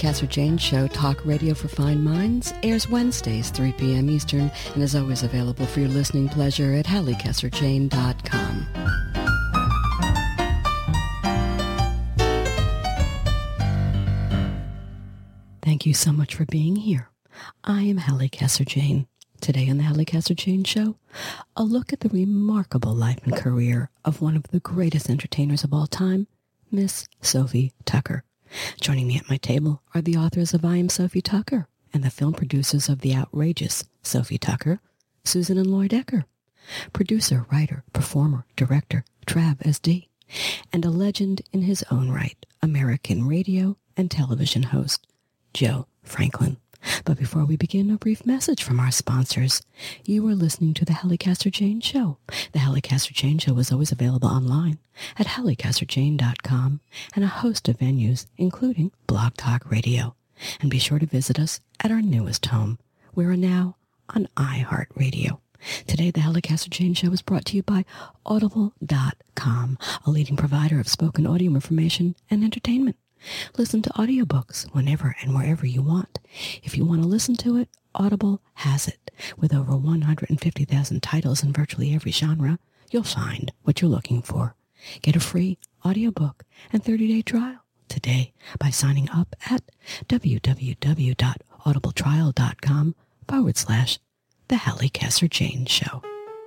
Casser Jane Show, talk radio for fine minds, airs Wednesdays, 3 p.m. Eastern, and is always available for your listening pleasure at HallieCasserJane.com. Thank you so much for being here. I am Hallie Casser Jane. Today on the Hallie Casser Jane Show, a look at the remarkable life and career of one of the greatest entertainers of all time, Miss Sophie Tucker. Joining me at my table are the authors of I Am Sophie Tucker and the film producers of the outrageous Sophie Tucker, Susan and Lloyd Ecker, producer, writer, performer, director, Trav SD, and a legend in his own right, American radio and television host, Joe Franklin. But before we begin, a brief message from our sponsors. You are listening to the Hallie Casser Jane Show. The Hallie Casser Jane Show is always available online at HallieCasserJane.com and a host of venues, including Blog Talk Radio. And be sure to visit us at our newest home. We are now on iHeartRadio. Today, the Hallie Casser Jane Show is brought to you by Audible.com, a leading provider of spoken audio information and entertainment. Listen to audiobooks whenever and wherever you want. If you want to listen to it, Audible has it. With over 150,000 titles in virtually every genre, you'll find what you're looking for. Get a free audiobook and 30-day trial today by signing up at www.audibletrial.com/The Hallie Casser Jane Show.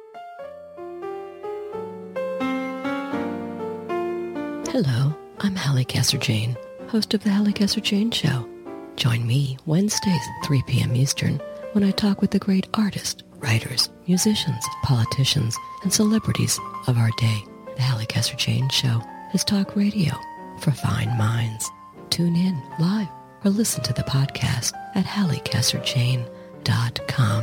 Hello, I'm Hallie Casser Jane, host of the Hallie Casser Jane Show. Join me Wednesdays at 3 p.m. Eastern when I talk with the great artists, writers, musicians, politicians, and celebrities of our day. The Hallie Casser Jane Show is talk radio for fine minds. Tune in live or listen to the podcast at HallieCasserJane.com.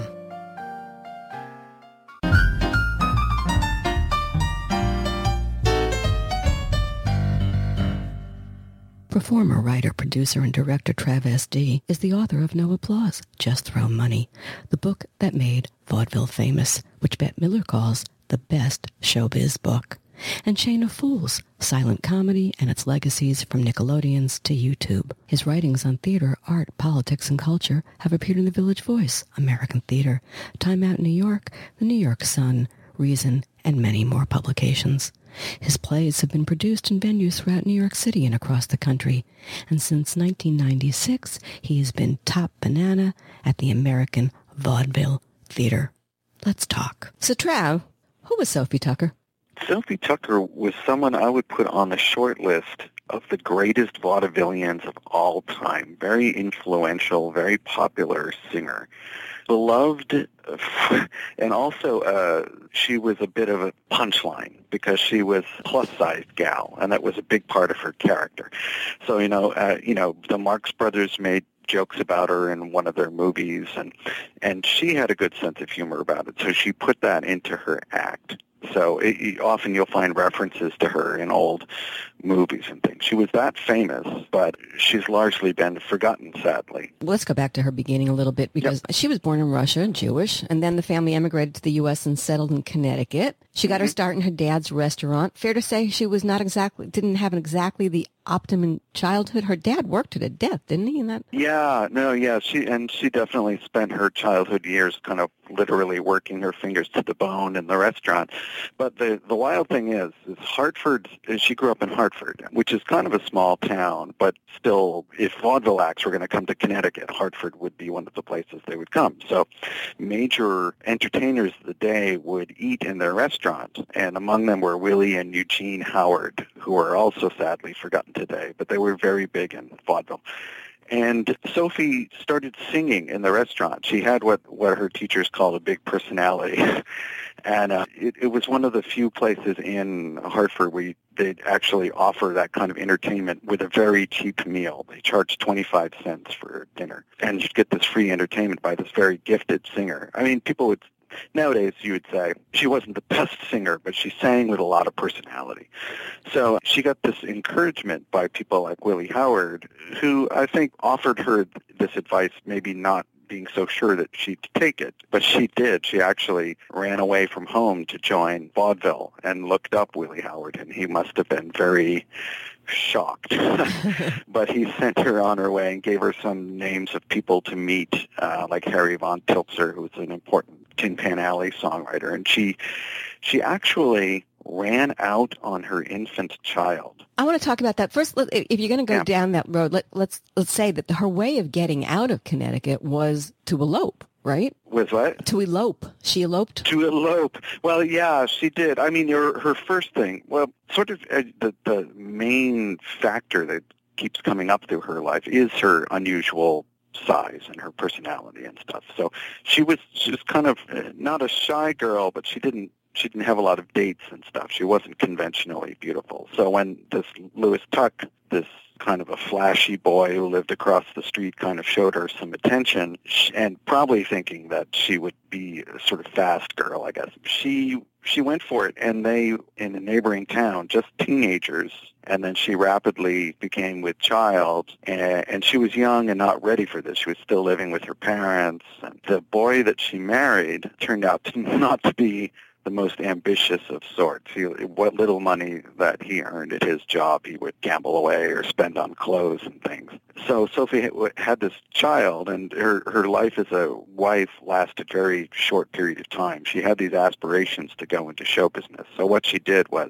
Performer, writer, producer, and director Trav SD is the author of No Applause, Just Throw Money, the book that made vaudeville famous, which Bette Midler calls the best showbiz book, and Chain of Fools, silent comedy and its legacies from Nickelodeons to YouTube. His writings on theater, art, politics, and culture have appeared in The Village Voice, American Theater, Time Out New York, The New York Sun, Reason, and many more publications. His plays have been produced in venues throughout New York City and across the country, and since 1996, he has been top banana at the American Vaudeville Theater. Let's talk. So, Trav, who was Sophie Tucker? Sophie Tucker was someone I would put on the short list of the greatest vaudevillians of all time. Very influential, very popular singer. Beloved, and also she was a bit of a punchline because she was a plus-sized gal, and that was a big part of her character. So, the Marx Brothers made jokes about her in one of their movies, and she had a good sense of humor about it, so she put that into her act. So often you'll find references to her in old movies and things. She was that famous, but she's largely been forgotten, sadly. Let's go back to her beginning a little bit, because she was born in Russia, Jewish, and then the family emigrated to the U.S. and settled in Connecticut. She got her start in her dad's restaurant. Fair to say she was didn't have exactly the optimum childhood. Her dad worked her to death, didn't he? She definitely spent her childhood years kind of literally working her fingers to the bone in the restaurant. But the wild thing is Hartford, she grew up in Hartford, which is kind of a small town, but still, if vaudeville acts were going to come to Connecticut, Hartford would be one of the places they would come. So major entertainers of the day would eat in their restaurant, and among them were Willie and Eugene Howard, who are also sadly forgotten today, but they were very big in vaudeville. And Sophie started singing in the restaurant. She had what her teachers called a big personality. And it was one of the few places in Hartford where they'd actually offer that kind of entertainment with a very cheap meal. They charged 25 cents for dinner. And you'd get this free entertainment by this very gifted singer. I mean, people would... Nowadays, you would say she wasn't the best singer, but she sang with a lot of personality. So she got this encouragement by people like Willie Howard, who I think offered her this advice, maybe not being so sure that she'd take it, but she did. She actually ran away from home to join vaudeville and looked up Willie Howard, and he must have been very shocked. But he sent her on her way and gave her some names of people to meet, like Harry von Tilzer, who's an important Tin Pan Alley songwriter. And she actually ran out on her infant child. I want to talk about that. First, if you're going to go down that road, let's say that her way of getting out of Connecticut was to elope, right? With what? To elope. She eloped? To elope. Well, yeah, she did. I mean, her first thing, well, sort of the main factor that keeps coming up through her life is her unusual size and her personality and stuff. So she was kind of not a shy girl, but she didn't have a lot of dates and stuff. She wasn't conventionally beautiful. So when this Louis Tuck, this kind of a flashy boy who lived across the street, kind of showed her some attention, and probably thinking that she would be a sort of fast girl, I guess, she went for it. And they, in a neighboring town, just teenagers, and then she rapidly became with child, and she was young and not ready for this. She was still living with her parents. And the boy that she married turned out not to be the most ambitious of sorts. What little money that he earned at his job, he would gamble away or spend on clothes and things. So Sophie had this child, and her life as a wife lasted a very short period of time. She had these aspirations to go into show business. So what she did was,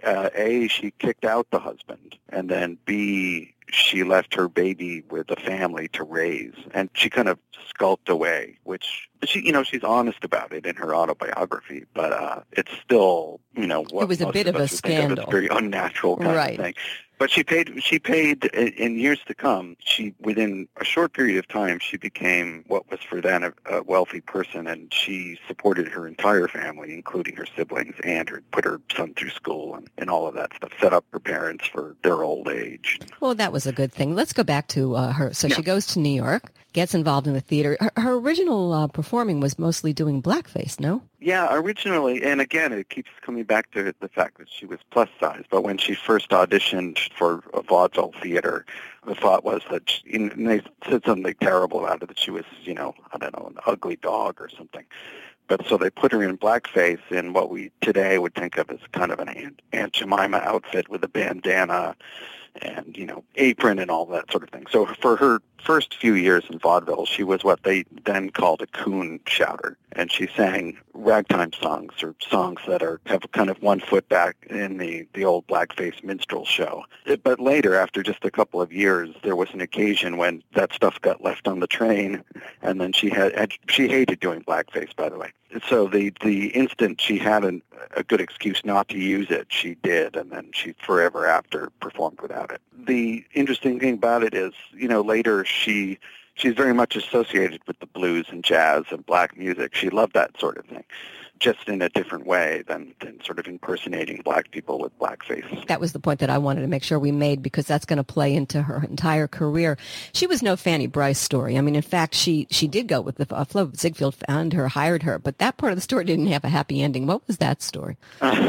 A, she kicked out the husband, and then B, she left her baby with a family to raise, and she kind of skulked away, which she's honest about it in her autobiography, but it's still, what it was a bit of a scandal. It's a very unnatural kind of thing. But she paid in years to come. Within a short period of time, she became what was for then a wealthy person, and she supported her entire family, including her siblings, and put her son through school and all of that stuff, set up her parents for their old age. Well, that was a good thing. Let's go back to her. So she goes to New York, gets involved in the theater. Her original performing was mostly doing blackface, no? Yeah, originally, and again, it keeps coming back to the fact that she was plus size. But when she first auditioned for a vaudeville theater, the thought was that and they said something terrible about it, that she was, I don't know, an ugly dog or something. But so they put her in blackface in what we today would think of as kind of an Aunt Jemima outfit with a bandana and, apron and all that sort of thing. So for her first few years in vaudeville, she was what they then called a coon shouter. And she sang ragtime songs, or songs that have kind of one foot back in the old blackface minstrel show. But later, after just a couple of years, there was an occasion when that stuff got left on the train, and then she hated doing blackface, by the way. So the instant she had a good excuse not to use it, she did, and then she forever after performed without it. The interesting thing about it is, later she's very much associated with the blues and jazz and black music. She loved that sort of thing, just in a different way than sort of impersonating black people with blackface. That was the point that I wanted to make sure we made, because that's going to play into her entire career. She was no Fanny Brice story. I mean, in fact, she did go with the Flo Ziegfeld found her, hired her, but that part of the story didn't have a happy ending. What was that story?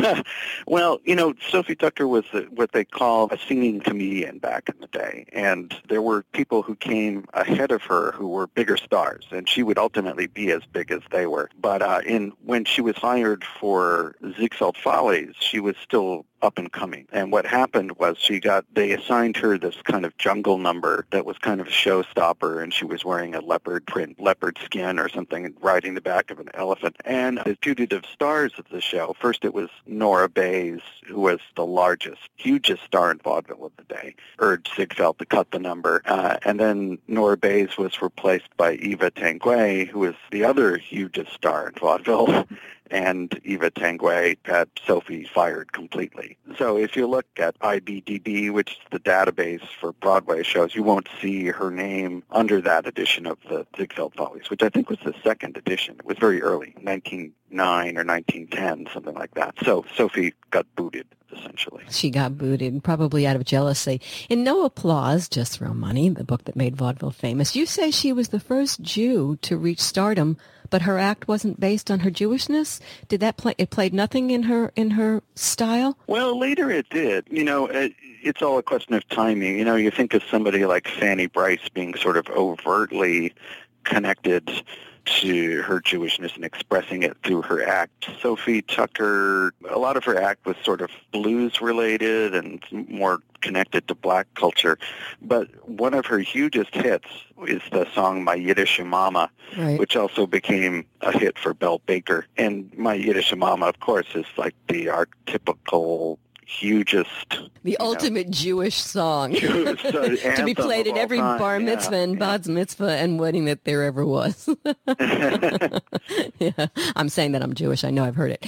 Well, Sophie Tucker was what they call a singing comedian back in the day, and there were people who came ahead of her who were bigger stars, and she would ultimately be as big as they were. But when she was hired for Ziegfeld Follies, she was still up and coming. And what happened was they assigned her this kind of jungle number that was kind of a showstopper, and she was wearing a leopard skin or something, and riding the back of an elephant. And the putative stars of the show, first it was Nora Bayes, who was the hugest star in vaudeville of the day, urged Ziegfeld to cut the number. And then Nora Bayes was replaced by Eva Tanguay, who was the other hugest star in vaudeville. And Eva Tanguay had Sophie fired completely. So if you look at IBDB, which is the database for Broadway shows, you won't see her name under that edition of the Ziegfeld Follies, which I think was the second edition. It was very early, 1909 or 1910, something like that. So Sophie got booted, essentially. She got booted, probably out of jealousy. In No Applause, Just Throw Money, the book that made vaudeville famous, you say she was the first Jew to reach stardom, but her act wasn't based on her Jewishness? Did that it played nothing in her style? Well, later it did. It's all a question of timing. You think of somebody like Fanny Brice being sort of overtly connected to her Jewishness and expressing it through her act. Sophie Tucker, a lot of her act was sort of blues-related and more connected to black culture. But one of her hugest hits is the song My Yiddish Mama, Right. which also became a hit for Belle Baker. And My Yiddish Mama, of course, is like the archetypical hugest, The ultimate Jewish song Jewish to be played at every bar mitzvah and bat mitzvah and wedding that there ever was. Yeah, I'm saying that I'm Jewish. I know I've heard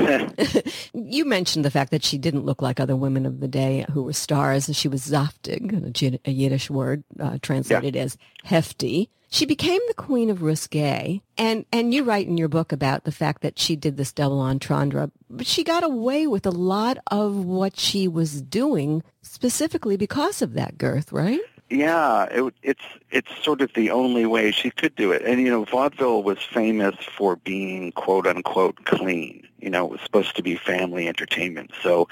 it. You mentioned the fact that she didn't look like other women of the day who were stars. She was zaftig, a Yiddish word translated as hefty. She became the queen of risque, and you write in your book about the fact that she did this double entendre, but she got away with a lot of what she was doing specifically because of that girth, right? Yeah, it's sort of the only way she could do it. And, vaudeville was famous for being, quote unquote, clean. It was supposed to be family entertainment. So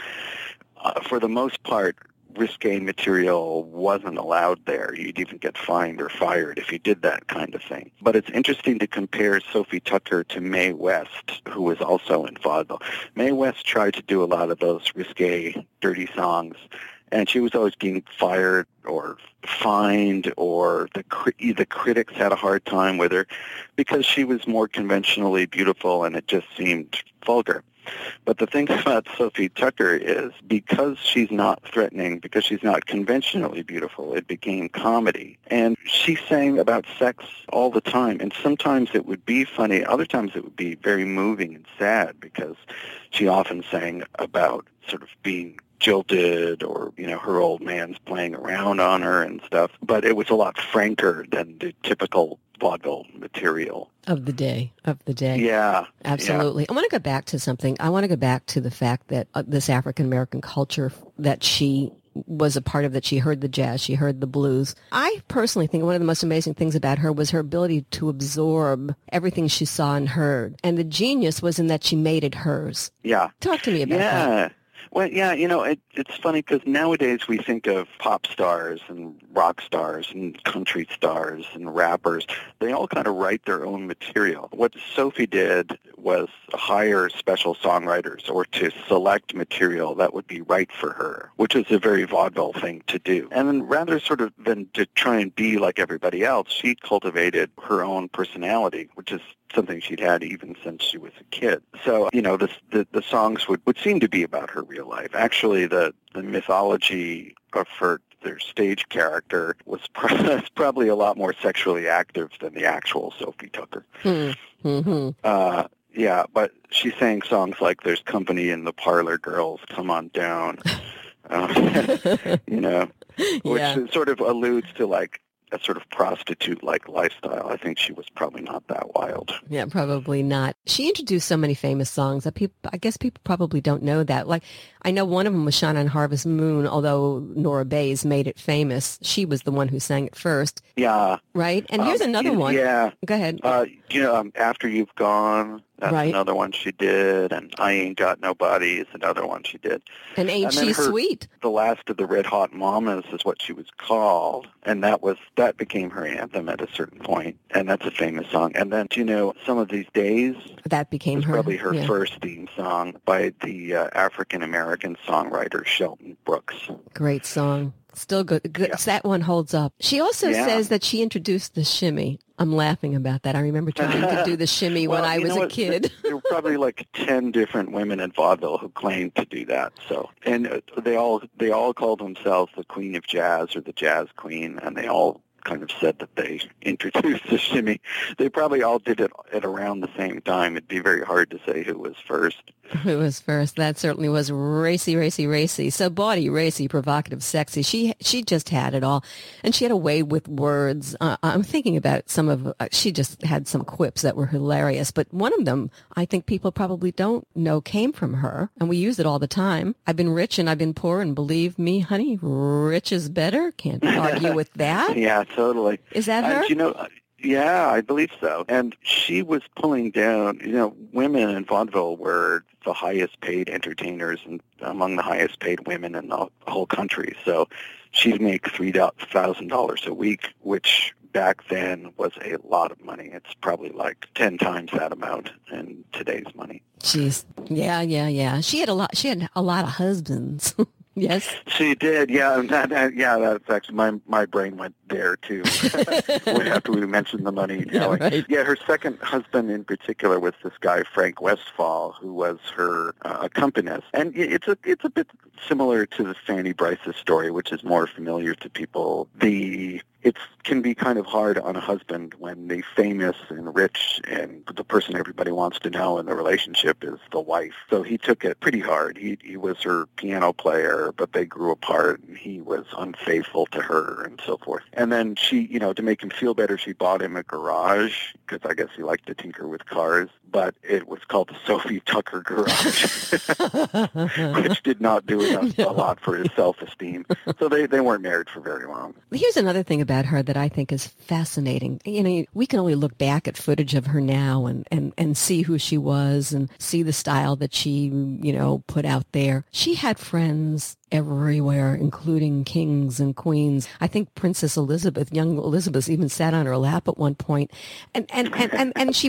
for the most part, risque material wasn't allowed there. You'd even get fined or fired if you did that kind of thing. But it's interesting to compare Sophie Tucker to Mae West, who was also in vaudeville. Mae West tried to do a lot of those risque, dirty songs, and she was always being fired or fined, or the critics had a hard time with her because she was more conventionally beautiful and it just seemed vulgar. But the thing about Sophie Tucker is because she's not threatening, because she's not conventionally beautiful, it became comedy. And she sang about sex all the time. And sometimes it would be funny. Other times it would be very moving and sad because she often sang about sort of being jilted or, her old man's playing around on her and stuff. But it was a lot franker than the typical vaudeville material. Of the day. Yeah. Absolutely. Yeah. I want to go back to something. I want to go back to the fact that this African-American culture that she was a part of, that she heard the jazz, she heard the blues. I personally think one of the most amazing things about her was her ability to absorb everything she saw and heard. And the genius was in that she made it hers. Yeah. Talk to me about that. Well, yeah, it's funny because nowadays we think of pop stars and rock stars and country stars and rappers. They all kind of write their own material. What Sophie did was hire special songwriters or to select material that would be right for her, which is a very vaudeville thing to do. And then rather sort of than to try and be like everybody else, she cultivated her own personality, which is something she'd had even since she was a kid. So, the songs would seem to be about her real life. Actually, the mythology of their stage character was probably a lot more sexually active than the actual Sophie Tucker. Mm-hmm. Yeah, but she sang songs like "There's Company in the Parlor, Girls, Come On Down," which sort of alludes to like a sort of prostitute-like lifestyle. I think she was probably not that wild. Yeah, probably not. She introduced so many famous songs that I guess people probably don't know that. Like, I know one of them was Shine on Harvest Moon, although Nora Bayes made it famous. She was the one who sang it first. Yeah. Right? And here's another one. Yeah. Go ahead. After You've Gone, that's another one she did, and I Ain't Got Nobody is another one she did. And Ain't She Sweet? The Last of the Red Hot Mamas is what she was called, and that became her anthem at a certain point, and that's a famous song. And then, Some of These Days? That became probably her first theme song by the African-American songwriter Shelton Brooks. Great song. Still good. Yeah. That one holds up. She also says that she introduced the shimmy. I'm laughing about that. I remember trying to do the shimmy when I was a kid. There were probably like 10 different women in vaudeville who claimed to do that. So, and they all called themselves the Queen of Jazz or the Jazz Queen, and they all kind of said that they introduced the shimmy. They probably all did it at around the same time. It'd be very hard to say who was first. Who was first? That certainly was racy. So bawdy, racy, provocative, sexy. She just had it all. And she had a way with words. I'm thinking about she just had some quips that were hilarious. But one of them, I think people probably don't know, came from her. And we use it all the time. I've been rich and I've been poor, and believe me, honey, rich is better. Can't argue with that. Yeah, totally. Is that her? Yeah, I believe so. And she was pulling down, women in vaudeville were the highest paid entertainers and among the highest paid women in the whole country. So she'd make $3,000 a week, which back then was a lot of money. It's probably like 10 times that amount in today's money. Jeez. Yeah. She had a lot of husbands. Yes. She did, yeah. And that's actually my brain went there too. After we mentioned the money. Yeah, right. Yeah, her second husband in particular was this guy Frank Westphal, who was her accompanist, and it's a bit similar to the Fanny Brice's story, which is more familiar to people. It can be kind of hard on a husband when the famous and rich and the person everybody wants to know in the relationship is the wife. So he took it pretty hard. He was her piano player, but they grew apart, and he was unfaithful to her and so forth. And then she, to make him feel better, she bought him a garage, because I guess he liked to tinker with cars, but it was called the Sophie Tucker Garage, which did not do a lot for his self-esteem. So they weren't married for very long. Here's another thing about her that I think is fascinating. We can only look back at footage of her now and see who she was and see the style that she, put out there. She had friends everywhere, including kings and queens. I think Princess Elizabeth, young Elizabeth, even sat on her lap at one point. And she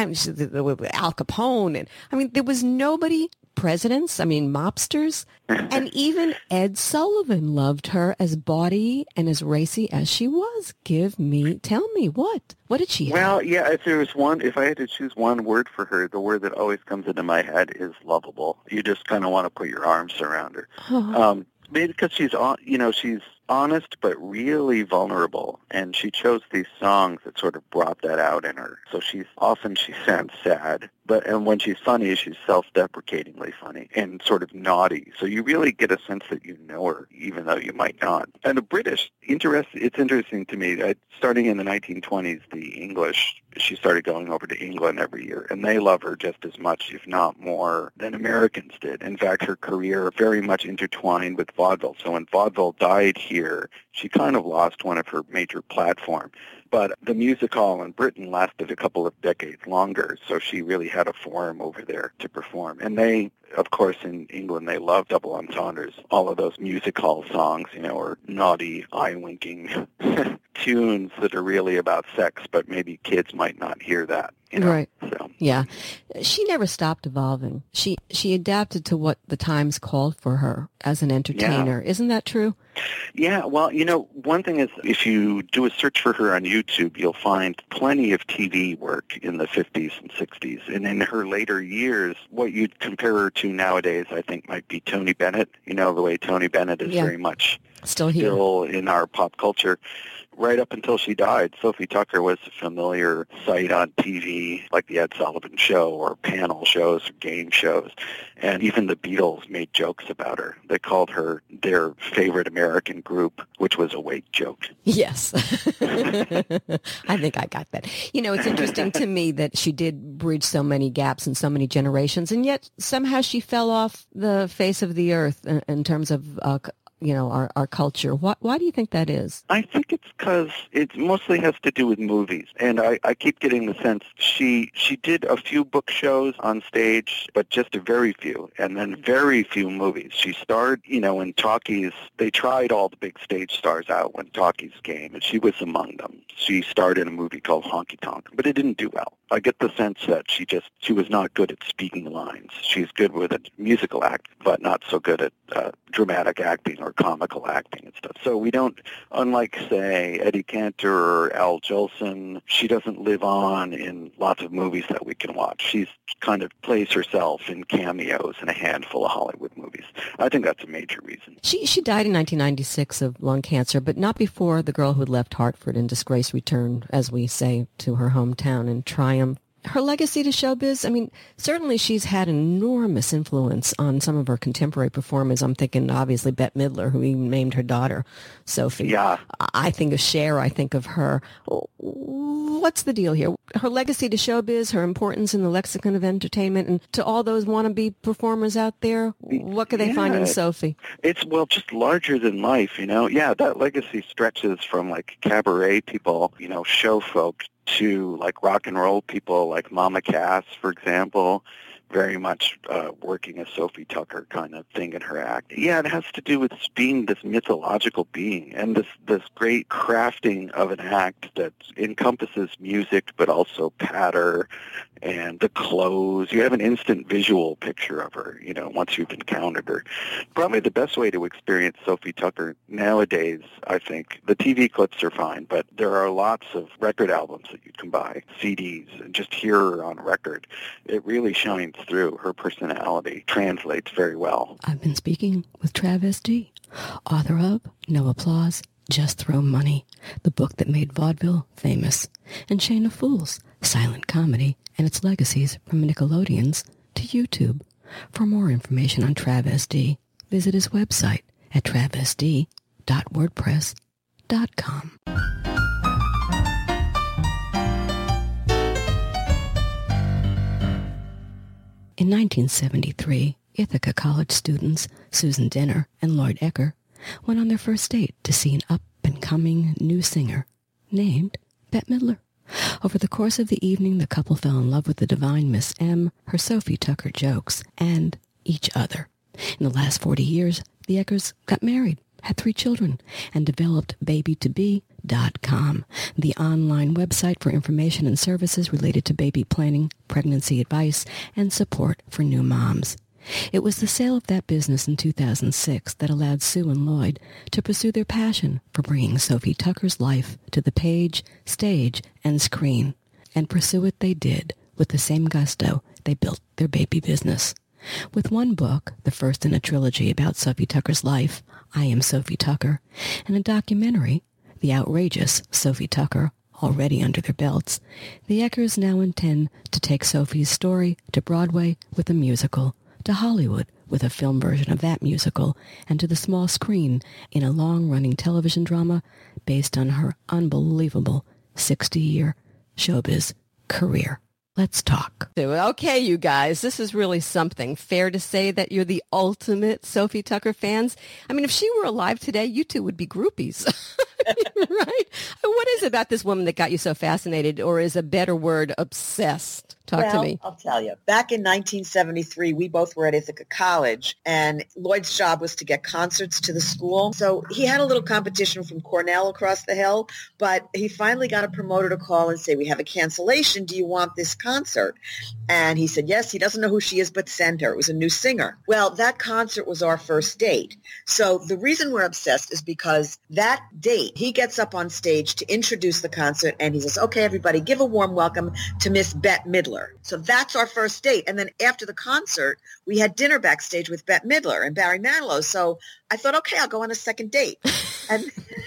Al Capone. And there was nobody, presidents, mobsters, and even Ed Sullivan loved her as bawdy and as racy as she was. Tell me what did she have? Well, yeah, if I had to choose one word for her, the word that always comes into my head is lovable. You just kind of want to put your arms around her. Oh. Maybe because she's honest but really vulnerable, and she chose these songs that sort of brought that out in her. So she sounds sad, and when she's funny, she's self-deprecatingly funny and sort of naughty. So you really get a sense that you know her, even though you might not. And the British, it's interesting to me that starting in the 1920s, the English, she started going over to England every year, and they love her just as much, if not more, than Americans did. In fact, her career very much intertwined with vaudeville. So when vaudeville died here, she kind of lost one of her major platforms. But the music hall in Britain lasted a couple of decades longer, so she really had a forum over there to perform. And they, of course, in England, they love double entendres. All of those music hall songs, or naughty, eye-winking tunes that are really about sex, but maybe kids might not hear that. Right. So. Yeah. She never stopped evolving. She adapted to what the times called for her as an entertainer. Yeah. Isn't that true? Yeah. Well, one thing is if you do a search for her on YouTube, you'll find plenty of TV work in the 50s and 60s. And in her later years, what you'd compare her to nowadays, I think, might be Tony Bennett. The way Tony Bennett is very much still in our pop culture. Right up until she died, Sophie Tucker was a familiar sight on TV, like the Ed Sullivan Show or panel shows or game shows. And even the Beatles made jokes about her. They called her their favorite American group, which was a wake joke. Yes. I think I got that. It's interesting to me that she did bridge so many gaps in so many generations, and yet somehow she fell off the face of the earth in terms of our culture. Why do you think that is? I think it's because it mostly has to do with movies. And I keep getting the sense she did a few book shows on stage, but just a very few, and then very few movies. She starred, in talkies. They tried all the big stage stars out when talkies came, and she was among them. She starred in a movie called Honky Tonk, but it didn't do well. I get the sense that she was not good at speaking lines. She's good with a musical act, but not so good at dramatic acting or comical acting and stuff. So we don't, unlike, say, Eddie Cantor or Al Jolson, she doesn't live on in lots of movies that we can watch. She's kind of plays herself in cameos in a handful of Hollywood movies. I think that's a major reason. She died in 1996 of lung cancer, but not before the girl who had left Hartford in disgrace returned, as we say, to her hometown in triumph. Her legacy to showbiz, certainly she's had enormous influence on some of her contemporary performers. I'm thinking, obviously, Bette Midler, who even named her daughter Sophie. Yeah. I think of Cher, I think of her. What's the deal here? Her legacy to showbiz, her importance in the lexicon of entertainment, and to all those wannabe performers out there, what could they find in Sophie? It's, just larger than life, Yeah, that legacy stretches from, like, cabaret people, show folk, to like rock and roll people like Mama Cass, for example, very much working a Sophie Tucker kind of thing in her act. Yeah, it has to do with being this mythological being and this great crafting of an act that encompasses music but also patter and the clothes. You have an instant visual picture of her, once you've encountered her. Probably the best way to experience Sophie Tucker nowadays, I think, the TV clips are fine, but there are lots of record albums that you can buy, CDs, and just hear her on record. It really shines through. Her personality translates very well. I've been speaking with Travis D., author of No Applause, Just Throw Money, the book that made vaudeville famous, and Chain of Fools, silent comedy and its legacies from Nickelodeons to YouTube. For more information on Travis D., visit his website at travisd.wordpress.com. In 1973, Ithaca College students Susan Denner and Lloyd Ecker went on their first date to see an up-and-coming new singer named Bette Midler. Over the course of the evening, the couple fell in love with the divine Miss M, her Sophie Tucker jokes, and each other. In the last 40 years, the Eckers got married, had 3 children, and developed baby2be.com, the online website for information and services related to baby planning, pregnancy advice, and support for new moms. It was the sale of that business in 2006 that allowed Sue and Lloyd to pursue their passion for bringing Sophie Tucker's life to the page, stage, and screen. And pursue it they did with the same gusto they built their baby business. With one book, the first in a trilogy about Sophie Tucker's life, I Am Sophie Tucker, and a documentary, The Outrageous Sophie Tucker, already under their belts, the Eckers now intend to take Sophie's story to Broadway with a musical, to Hollywood with a film version of that musical, and to the small screen in a long-running television drama based on her unbelievable 60-year showbiz career. Let's talk. Okay, you guys, this is really something. Fair to say that you're the ultimate Sophie Tucker fans? I mean, if she were alive today, you two would be groupies, right? What is it about this woman that got you so fascinated, or is a better word obsessed? Talk to me. I'll tell you. Back in 1973, we both were at Ithaca College, and Lloyd's job was to get concerts to the school. So he had a little competition from Cornell across the hill, but he finally got a promoter to call and say, we have a cancellation. Do you want this concert? And he said, yes. He doesn't know who she is, but send her. It was a new singer. Well, that concert was our first date. So the reason we're obsessed is because that date, he gets up on stage to introduce the concert, and he says, okay, everybody, give a warm welcome to Miss Bette Midler. So that's our first date. And then after the concert, we had dinner backstage with Bette Midler and Barry Manilow. So I thought, okay, I'll go on a second date. And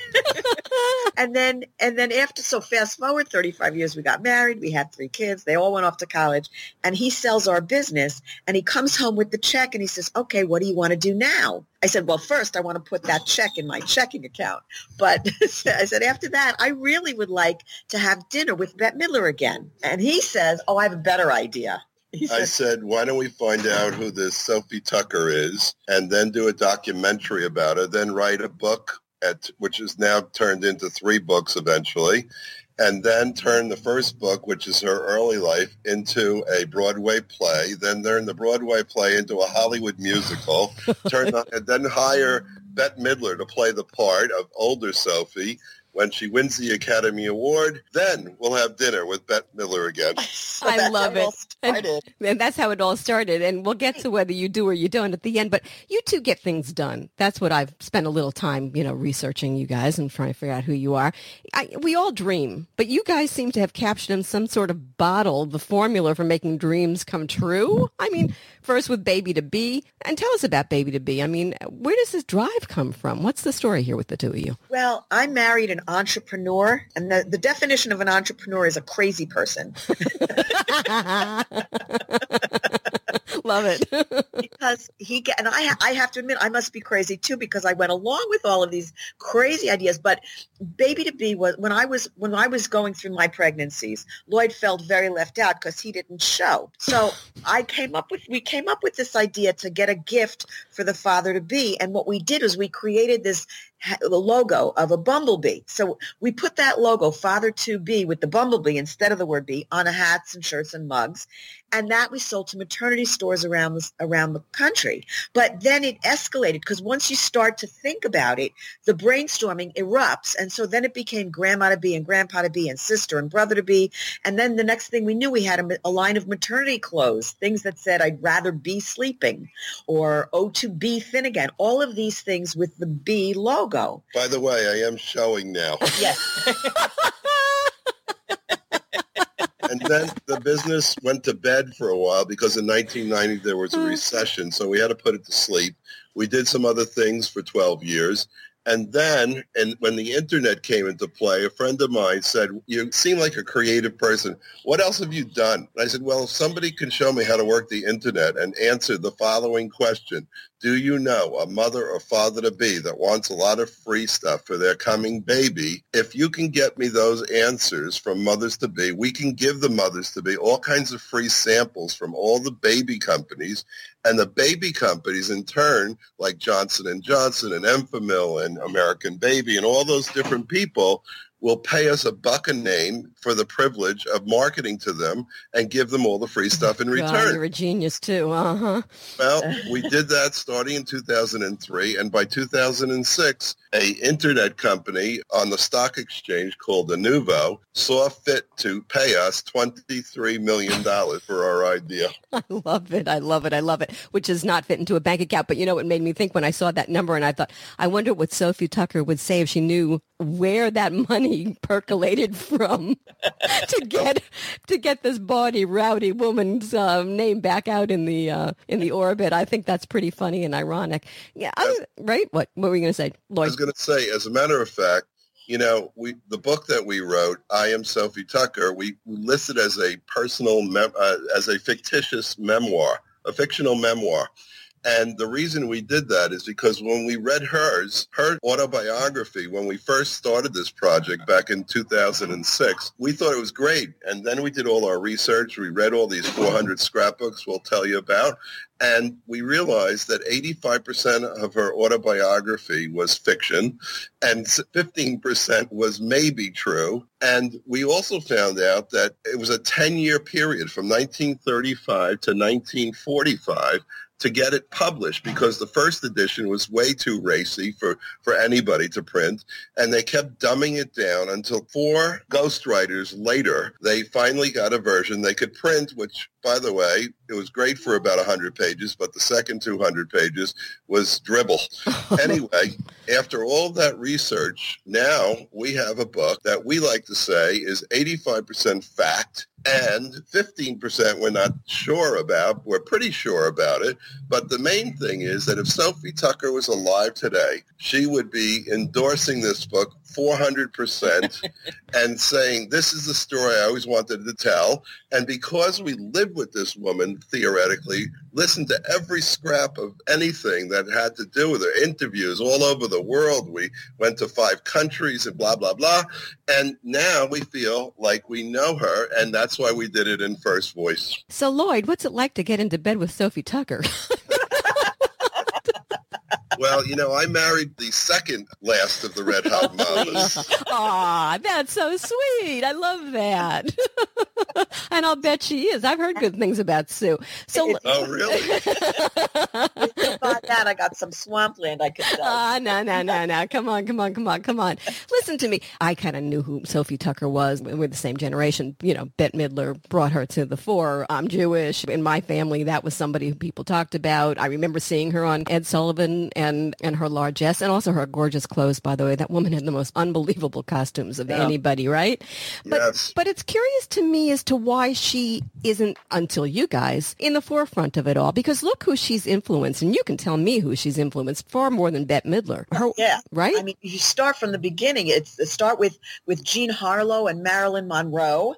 and then after, so fast forward 35 years, we got married. We had 3 kids. They all went off to college. And he sells our business. And he comes home with the check and he says, okay, what do you want to do now? I said, well, first I want to put that check in my checking account. But I said, after that, I really would like to have dinner with Bette Midler again. And he says, oh, I have a better idea. I said, why don't we find out who this Sophie Tucker is and then do a documentary about her, then write a book, which is now turned into 3 books eventually, and then turn the first book, which is her early life, into a Broadway play, then turn the Broadway play into a Hollywood musical, and then hire Bette Midler to play the part of older Sophie. When she wins the Academy Award, then we'll have dinner with Bette Midler again. So I love it. And that's how it all started. And we'll get to whether you do or you don't at the end. But you two get things done. That's what I've spent a little time, researching you guys and trying to figure out who you are. We all dream, but you guys seem to have captured in some sort of bottle the formula for making dreams come true. I mean, first with Baby2Be. And tell us about Baby2Be. I mean, where does this drive come from? What's the story here with the two of you? Well, I married an entrepreneur, and the definition of an entrepreneur is a crazy person. Love it. Because and I have to admit, I must be crazy too, because I went along with all of these crazy ideas. But Baby to Be was when I was going through my pregnancies, Lloyd felt very left out because he didn't show. So we came up with this idea to get a gift for the father to be, and what we did was we created the logo of a bumblebee. So we put that logo, Father to Be, with the bumblebee instead of the word "be" on hats and shirts and mugs, and that we sold to maternity stores around the country. But then it escalated, because once you start to think about it, the brainstorming erupts, and so then it became Grandma to Be and Grandpa to Be and Sister and Brother to Be, and then the next thing we knew, we had a line of maternity clothes, things that said "I'd rather be sleeping" or "Oh, to be thin again." All of these things with the B logo. By the way, I am showing now. Yes. And then the business went to bed for a while because in 1990 there was a recession, so we had to put it to sleep. We did some other things for 12 years. And then, when the internet came into play, a friend of mine said, "You seem like a creative person. What else have you done?" And I said, "Well, if somebody can show me how to work the internet and answer the following question, do you know a mother or father to be that wants a lot of free stuff for their coming baby? If you can get me those answers from mothers to be, we can give the mothers to be all kinds of free samples from all the baby companies. And the baby companies in turn, like Johnson & Johnson and Enfamil and American Baby and all those different people, will pay us $1 a name for the privilege of marketing to them and give them all the free stuff in return." God, you're a genius too. Uh-huh. Well, we did that starting in 2003, and by 2006, a internet company on the stock exchange called Anuvo saw fit to pay us $23 million for our idea. I love it. I love it. I love it. Which does not fit into a bank account. But you know what made me think when I saw that number, and I thought, I wonder what Sophie Tucker would say if she knew where that money percolated from to get this bawdy, rowdy woman's name back out in the orbit. I think that's pretty funny and ironic. Yeah, right? What were you going to say, Lloyd? I was going to say, as a matter of fact, you know, the book that we wrote, I Am Sophie Tucker, we listed as a as a fictitious memoir, a fictional memoir. And the reason we did that is because when we read her autobiography, when we first started this project back in 2006, we thought it was great. And then we did all our research. We read all these 400 scrapbooks we'll tell you about. And we realized that 85% of her autobiography was fiction and 15% was maybe true. And we also found out that it was a 10-year period from 1935 to 1945 to get it published, because the first edition was way too racy for anybody to print, and they kept dumbing it down until 4 ghostwriters later, they finally got a version they could print, which, by the way, it was great for about 100 pages, but the second 200 pages was dribble. Anyway, after all that research, now we have a book that we like to say is 85% fact, and 15% we're not sure about. We're pretty sure about it. But the main thing is that if Sophie Tucker was alive today, she would be endorsing this book 400% and saying, this is the story I always wanted to tell. And because we live with this woman, theoretically, listen to every scrap of anything that had to do with her, interviews all over the world. We went to 5 countries and blah, blah, blah. And now we feel like we know her, and that's why we did it in first voice. So, Lloyd, what's it like to get into bed with Sophie Tucker? Well, you know, I married the second last of the Red Hot Mamas. Aw, that's so sweet. I love that. And I'll bet she is. I've heard good things about Sue. So, oh, really? If you bought that, I got some swampland I could sell. No. Come on. Listen to me. I kind of knew who Sophie Tucker was. We're the same generation. You know, Bette Midler brought her to the fore. I'm Jewish. In my family, that was somebody who people talked about. I remember seeing her on Ed Sullivan and her largesse, and also her gorgeous clothes, by the way. That woman had the most unbelievable costumes of anybody, right? Yes. But it's curious to me as to why she isn't, until you guys, in the forefront of it all. Because look who she's influenced, and you can tell me who she's influenced far more than Bette Midler. Yeah. Right? I mean, you start from the beginning. Start with Jean Harlow and Marilyn Monroe.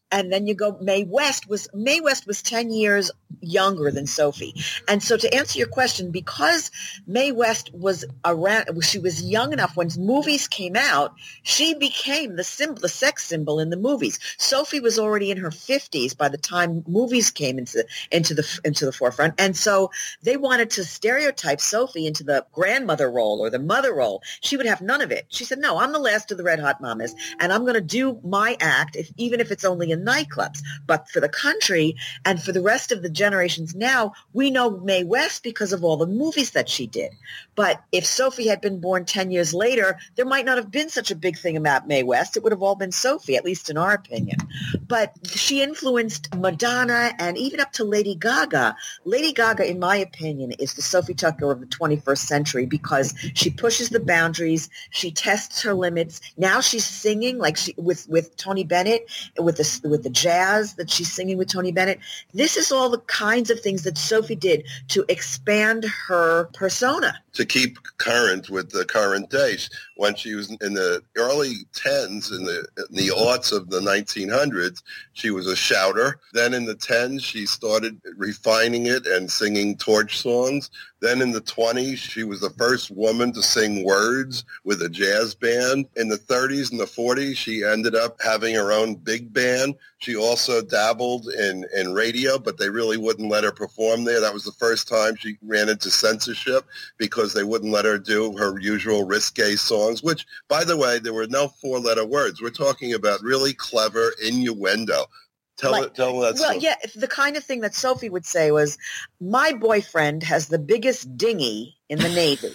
And then you go, Mae West was 10 years younger than Sophie. And so to answer your question, because Mae West was around, she was young enough when movies came out, she became the sex symbol in the movies. Sophie was already in her 50s by the time movies came into the forefront. And so they wanted to stereotype Sophie into the grandmother role or the mother role. She would have none of it. She said, no, I'm the last of the Red Hot Mamas, and I'm going to do my act, even if it's only in nightclubs. But for the country and for the rest of the generations now, we know Mae West because of all the movies that she did. But if Sophie had been born 10 years later, there might not have been such a big thing about Mae West. It would have all been Sophie, at least in our opinion. But she influenced Madonna and even up to Lady Gaga. Lady Gaga, in my opinion, is the Sophie Tucker of the 21st century because she pushes the boundaries. She tests her limits. Now she's singing like with Tony Bennett, with the jazz that she's singing with Tony Bennett. This is all the kinds of things that Sophie did to expand her persona. To keep current with the current days. When she was in the early 10s, in the aughts of the 1900s, she was a shouter. Then in the 10s, she started refining it and singing torch songs. Then in the 20s, she was the first woman to sing words with a jazz band. In the 30s and the 40s, she ended up having her own big band. She also dabbled in radio, but they really wouldn't let her perform there. That was the first time she ran into censorship because they wouldn't let her do her usual risque songs, which, by the way, there were no four-letter words. We're talking about really clever innuendo. Tell that well, story. Yeah, the kind of thing that Sophie would say was, my boyfriend has the biggest dinghy in the Navy.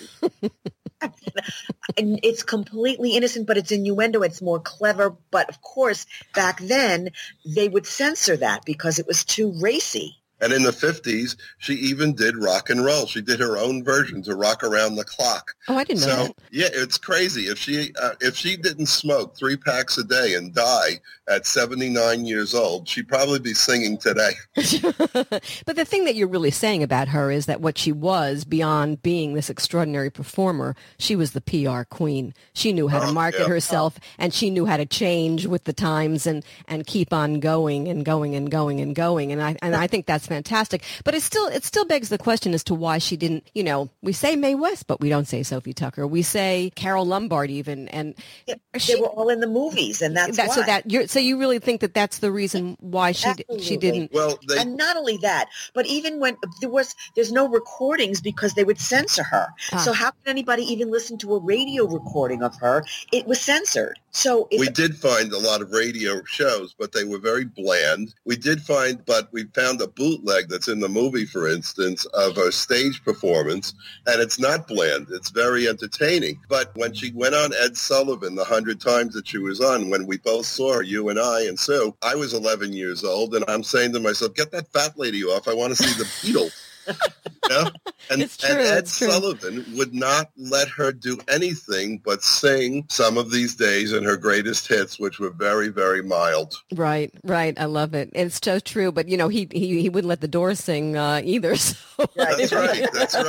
And it's completely innocent, but it's innuendo. It's more clever. But of course, back then, they would censor that because it was too racy. And in the 50s, she even did rock and roll. She did her own version to Rock Around the Clock. Oh, I didn't know that. Yeah, it's crazy. If she didn't smoke 3 packs a day and die at 79 years old, she'd probably be singing today. But the thing that you're really saying about her is that what she was, beyond being this extraordinary performer, she was the PR queen. She knew how to market herself, and she knew how to change with the times and keep on going and going and going and going. And I think that's fantastic. But it still begs the question as to why she didn't, we say Mae West, but we don't say Sophie Tucker. We say Carole Lombard even. And they were all in the movies, and that's why. So you really think that that's the reason why she didn't. Well, and not only that, but even when there's no recordings because they would censor her. So how can anybody even listen to a radio recording of her? It was censored. So we did find a lot of radio shows, but they were very bland. We found a bootleg that's in the movie, for instance, of a stage performance, and it's not bland. It's very entertaining. But when she went on Ed Sullivan the 100 times that she was on, when we both saw her, you and I and Sue, I was 11 years old, and I'm saying to myself, get that fat lady off. I want to see the Beatles. And Ed Sullivan would not let her do anything but sing Some of These Days and her greatest hits, which were very, very mild. Right. I love it. It's so true. But, he wouldn't let the Doors sing either. So. That's right.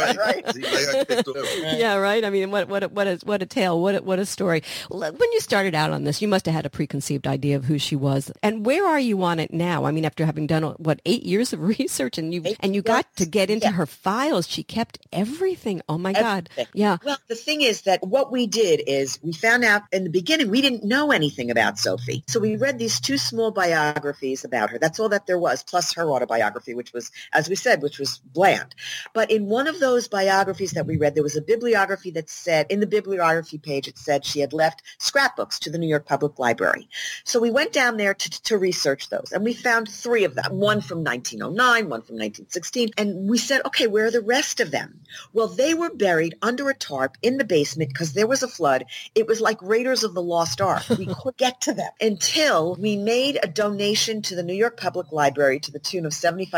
Yeah, right. I mean, what a tale. What a story. When you started out on this, you must have had a preconceived idea of who she was. And where are you on it now? I mean, after having done, 8 years of research, and you got to get into her files. She kept everything. Oh my God. Yeah. Well, the thing is that what we did is we found out in the beginning, we didn't know anything about Sophie. So we read these 2 small biographies about her. That's all that there was, plus her autobiography, which was, as we said, which was bland. But in one of those biographies that we read, there was a bibliography that said, in the bibliography page, it said she had left scrapbooks to the New York Public Library. So we went down there to research those, and we found 3 of them, one from 1909, one from 1916, and we said, okay, where are the rest of them? Well, they were buried under a tarp in the basement because there was a flood. It was like Raiders of the Lost Ark. We couldn't get to them until we made a donation to the New York Public Library to the tune of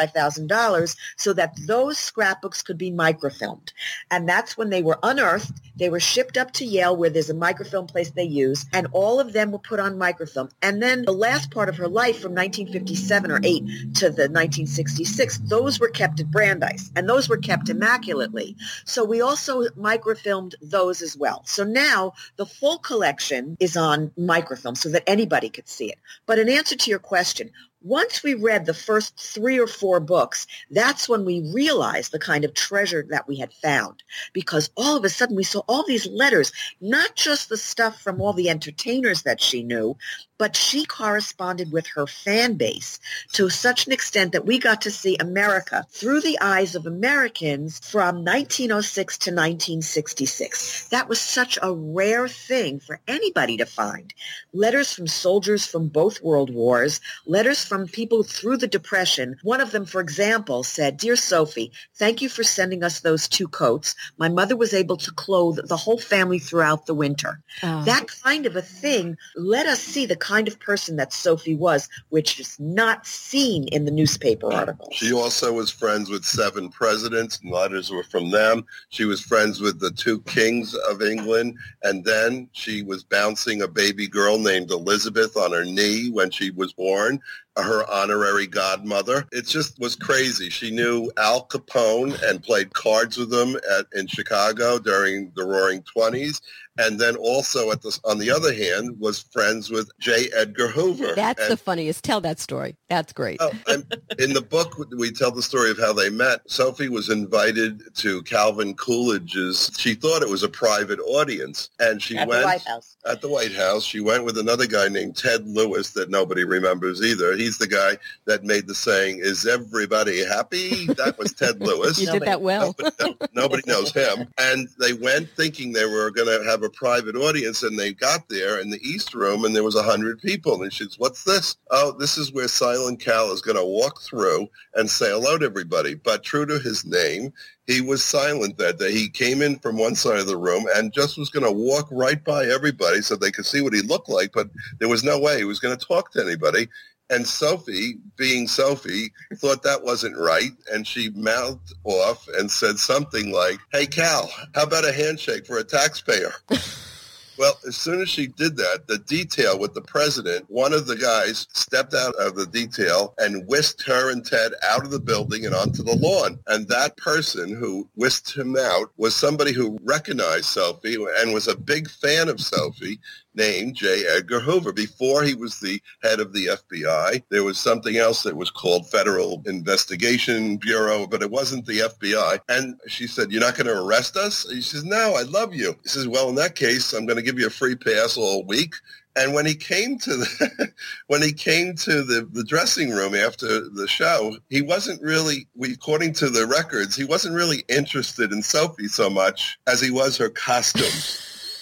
$75,000 so that those scrapbooks could be microfilmed. And that's when they were unearthed. They were shipped up to Yale, where there's a microfilm place they use, and all of them were put on microfilm. And then the last part of her life, from 1957 or 8 to the 1966, those were kept at Brandeis, and those were kept immaculately. So we also microfilmed those as well. So now the full collection is on microfilm so that anybody could see it. But in answer to your question, once we read the first 3 or 4 books, that's when we realized the kind of treasure that we had found. Because all of a sudden we saw all these letters, not just the stuff from all the entertainers that she knew, but she corresponded with her fan base to such an extent that we got to see America through the eyes of Americans from 1906 to 1966. That was such a rare thing for anybody to find. Letters from soldiers from both world wars, letters from people through the Depression. One of them, for example, said, "Dear Sophie, thank you for sending us those 2 coats. My mother was able to clothe the whole family throughout the winter." Oh. That kind of a thing let us see the kind of person that Sophie was, which is not seen in the newspaper articles. She also was friends with 7 presidents, and letters were from them. She was friends with the 2 kings of England, and then she was bouncing a baby girl named Elizabeth on her knee when she was born, her honorary godmother. It just was crazy. She knew Al Capone and played cards with him in Chicago during the Roaring '20s. And then also, on the other hand, was friends with J. Edgar Hoover. That's the funniest. Tell that story. That's great. In the book, we tell the story of how they met. Sophie was invited to Calvin Coolidge's. She thought it was a private audience. And she went at the White House. At the White House. She went with another guy named Ted Lewis that nobody remembers either. He's the guy that made the saying, "Is everybody happy?" That was Ted Lewis. You did that well. Nobody knows him. And they went thinking they were going to have a private audience, and they got there in the East Room, and there was 100 people. And she says, "What's this?" "Oh, this is where Silent Cal is going to walk through and say hello to everybody." But true to his name, he was silent that day. He came in from one side of the room and just was going to walk right by everybody so they could see what he looked like, but there was no way he was going to talk to anybody. And Sophie, being Sophie, thought that wasn't right, and she mouthed off and said something like, "Hey, Cal, how about a handshake for a taxpayer?" Well, as soon as she did that, the detail with the president, one of the guys stepped out of the detail and whisked her and Ted out of the building and onto the lawn. And that person who whisked him out was somebody who recognized Sophie and was a big fan of Sophie, named J. Edgar Hoover. Before he was the head of the FBI, there was something else that was called Federal Investigation Bureau, but it wasn't the FBI. And she said, "You're not going to arrest us?" He says, "No, I love you." He says, "Well, in that case, I'm going to give you a free pass all week." And when he came to the dressing room after the show, he wasn't really, according to the records, he wasn't really interested in Sophie so much as he was her costumes.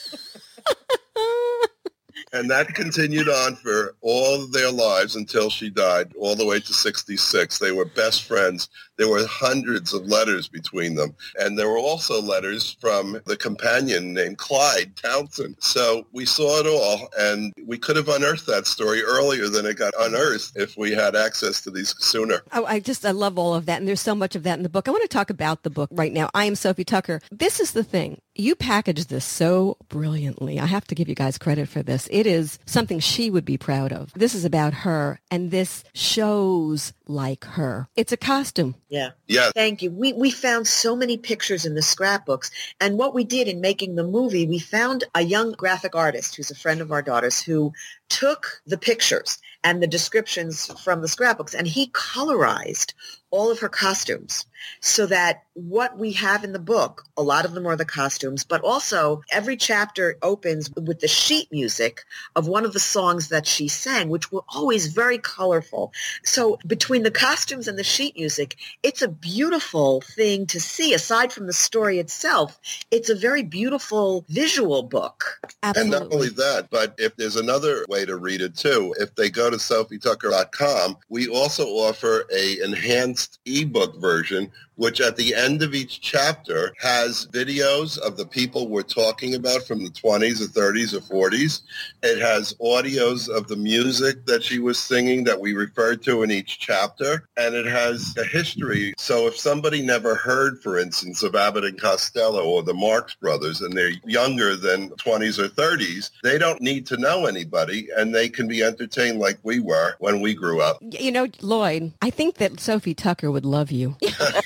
And that continued on for all of their lives until she died, all the way to 66. They were best friends. There were hundreds of letters between them. And there were also letters from the companion named Clyde Townsend. So we saw it all, and we could have unearthed that story earlier than it got unearthed if we had access to these sooner. Oh, I love all of that. And there's so much of that in the book. I want to talk about the book right now. I Am Sophie Tucker. This is the thing. You packaged this so brilliantly. I have to give you guys credit for this. It is something she would be proud of. This is about her, and this shows like her. It's a costume. Yeah. Yeah. Thank you. We found so many pictures in the scrapbooks. And what we did in making the movie, we found a young graphic artist who's a friend of our daughter's who took the pictures and the descriptions from the scrapbooks, and he colorized all of her costumes so that what we have in the book, a lot of them are the costumes, but also every chapter opens with the sheet music of one of the songs that she sang, which were always very colorful. So between the costumes and the sheet music, it's a beautiful thing to see. Aside from the story itself, it's a very beautiful visual book. Absolutely. And not only that, but if there's another way to read it too, if they go to sophietucker.com, we also offer a enhanced ebook version which at the end of each chapter has videos of the people we're talking about from the 20s or 30s or 40s. It has audios of the music that she was singing that we referred to in each chapter, and it has a history. So if somebody never heard, for instance, of Abbott and Costello or the Marx Brothers, and they're younger than 20s or 30s, they don't need to know anybody, and they can be entertained like we were when we grew up. You know, Lloyd, I think that Sophie Tucker would love you.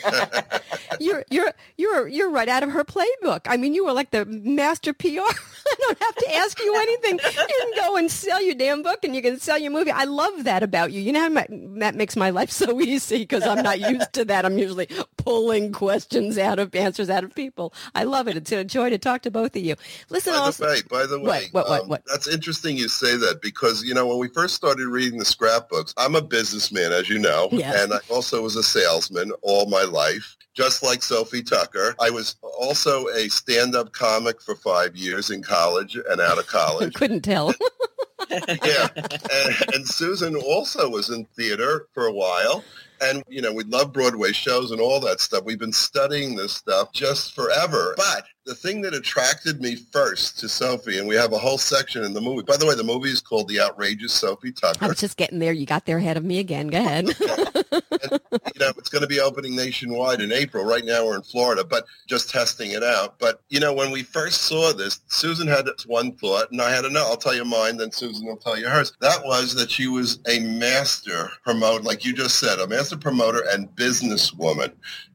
You're right out of her playbook. I mean, you were like the master PR. I don't have to ask you anything. You can go and sell your damn book, and you can sell your movie. I love that about you. You know, that makes my life so easy because I'm not used to that. I'm usually pulling answers out of people. I love it. It's a joy to talk to both of you. Listen, by the way, what? That's interesting you say that because, you know, when we first started reading the scrapbooks, I'm a businessman, as you know, and I also was a salesman all my life. Just like Sophie Tucker. I was also a stand-up comic for 5 years in college and out of college. Couldn't tell. Yeah. And Susan also was in theater for a while. And, you know, we love Broadway shows and all that stuff. We've been studying this stuff just forever. But the thing that attracted me first to Sophie, and we have a whole section in the movie. By the way, the movie is called The Outrageous Sophie Tucker. I was just getting there. You got there ahead of me again. Go ahead. And, you know, it's going to be opening nationwide in April. Right now we're in Florida, but just testing it out. But, you know, when we first saw this, Susan had one thought, and I had another. I'll tell you mine, then Susan will tell you hers. That was that she was a master promoter, like you just said, a master promoter and businesswoman.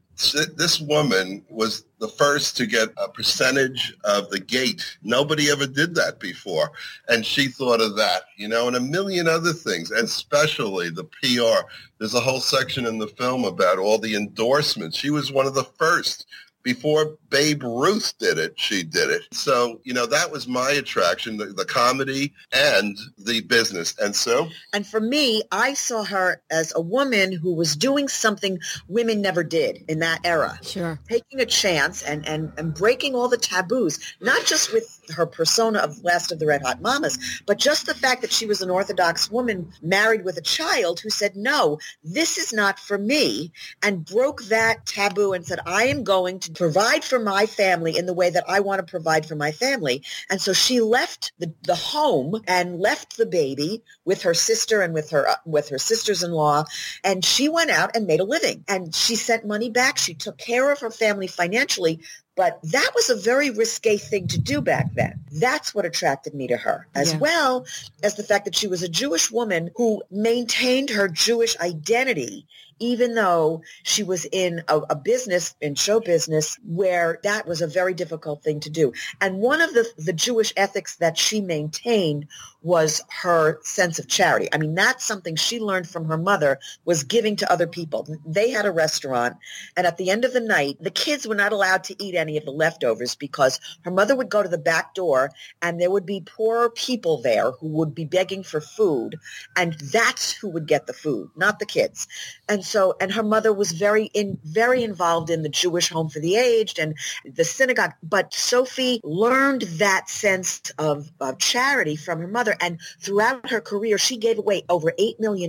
This woman was the first to get a percentage of the gate. Nobody ever did that before. And she thought of that, you know, and a million other things, and especially the PR. There's a whole section in the film about all the endorsements. She was one of the first. Before Babe Ruth did it, she did it. So, you know, that was my attraction, the comedy and the business. And so? And for me, I saw her as a woman who was doing something women never did in that era. Sure. Taking a chance and breaking all the taboos, not just with her persona of Last of the Red Hot Mamas, but just the fact that she was an Orthodox woman married with a child who said, no, this is not for me, and broke that taboo and said, I am going to provide for my family in the way that I want to provide for my family. And so she left the home and left the baby with her sister and with her sisters-in-law, and she went out and made a living. And she sent money back. She took care of her family financially. But that was a very risque thing to do back then. That's what attracted me to her, as well as the fact that she was a Jewish woman who maintained her Jewish identity, even though she was in a business, in show business, where that was a very difficult thing to do. And one of the Jewish ethics that she maintained was her sense of charity. I mean, that's something she learned from her mother, was giving to other people. They had a restaurant, and at the end of the night, the kids were not allowed to eat any of the leftovers because her mother would go to the back door, and there would be poor people there who would be begging for food, and that's who would get the food, not the kids. And her mother was very involved in the Jewish Home for the Aged and the synagogue. But Sophie learned that sense of charity from her mother. And throughout her career, she gave away over $8 million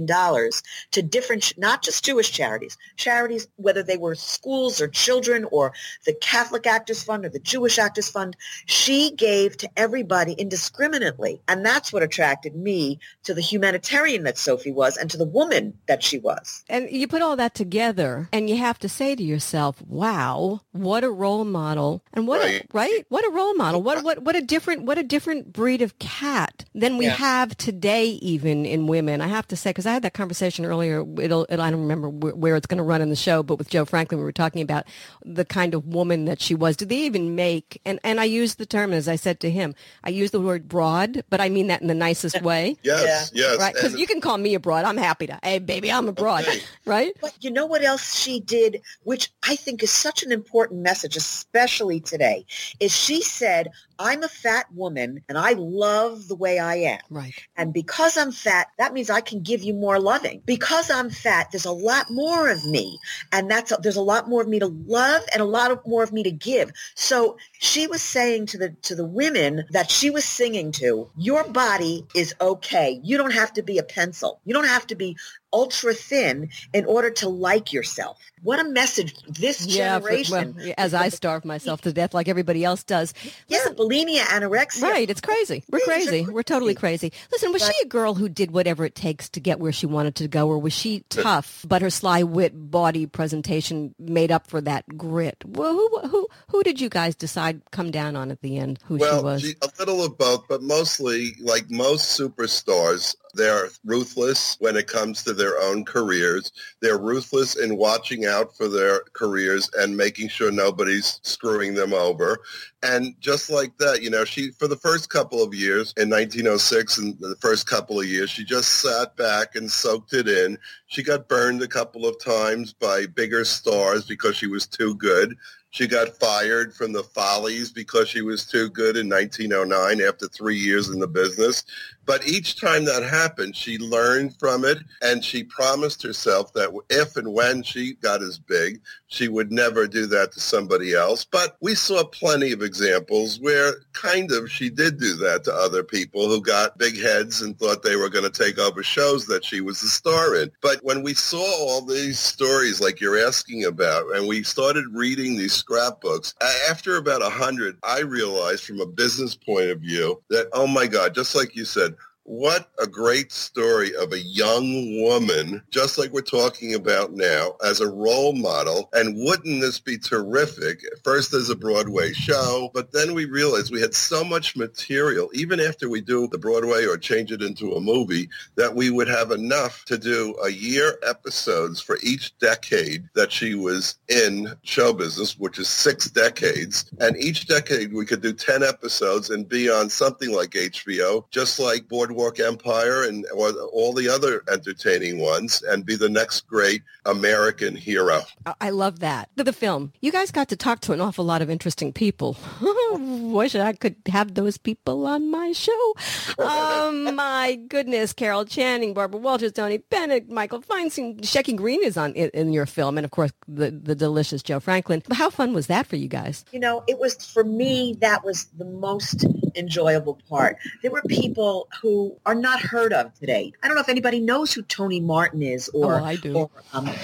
to different, not just Jewish charities, whether they were schools or children or the Catholic Actors Fund or the Jewish Actors Fund. She gave to everybody indiscriminately. And that's what attracted me to the humanitarian that Sophie was and to the woman that she was. And you put all that together, and you have to say to yourself, wow, what a role model. And what a role model. What a different breed of cat than we have today, even in women. I have to say, because I had that conversation earlier, I don't remember where it's going to run in the show, but with Joe Franklin, we were talking about the kind of woman that she was. Did they even make, and I use the term, as I said to him, I use the word broad, but I mean that in the nicest way. Yes. Right? Because you can call me a broad. I'm happy to. Hey, baby, I'm a broad. Okay. Right? But you know what else she did, which I think is such an important message, especially today, is she said, I'm a fat woman and I love the way I am. Right. And because I'm fat, that means I can give you more loving. Because I'm fat, there's a lot more of me. And there's a lot more of me to love and a lot more of me to give. So she was saying to the women that she was singing to, your body is okay. You don't have to be a pencil. You don't have to be ultra thin in order to like yourself. What a message this generation. As I starve myself to death like everybody else does. Listen, bulimia, anorexia. Right, it's crazy. We're crazy. We're totally crazy. Listen, was she a girl who did whatever it takes to get where she wanted to go, or was she tough, but her sly wit, body presentation made up for that grit? Well, who did you guys decide come down on at the end? Who she was? A little of both, but mostly, like most superstars, they're ruthless when it comes to their own careers. They're ruthless in watching out for their careers and making sure nobody's screwing them over. And just like that, she, for the first couple of years in 1906 and the first couple of years, she just sat back and soaked it in. She got burned a couple of times by bigger stars because she was too good. She got fired from the Follies because she was too good in 1909 after 3 years in the business. But each time that happened, she learned from it, and she promised herself that if and when she got as big, she would never do that to somebody else. But we saw plenty of examples where kind of she did do that to other people who got big heads and thought they were going to take over shows that she was the star in. But when we saw all these stories like you're asking about, and we started reading these scrapbooks, after about 100, I realized from a business point of view that, oh my God, just like you said, what a great story of a young woman, just like we're talking about now, as a role model. And wouldn't this be terrific? First as a Broadway show, but then we realized we had so much material, even after we do the Broadway or change it into a movie, that we would have enough to do a year episodes for each decade that she was in show business, which is 6 decades. And each decade we could do 10 episodes and be on something like HBO, just like Boardwalk Empire and all the other entertaining ones, and be the next great American hero. I love that. The film. You guys got to talk to an awful lot of interesting people. Wish I could have those people on my show. Oh my goodness. Carol Channing, Barbara Walters, Tony Bennett, Michael Feinstein, Shecky Green is in your film, and of course the delicious Joe Franklin. But how fun was that for you guys? It was, for me, that was the most enjoyable part. There were people who are not heard of today. I don't know if anybody knows who Tony Martin is, or I do. Or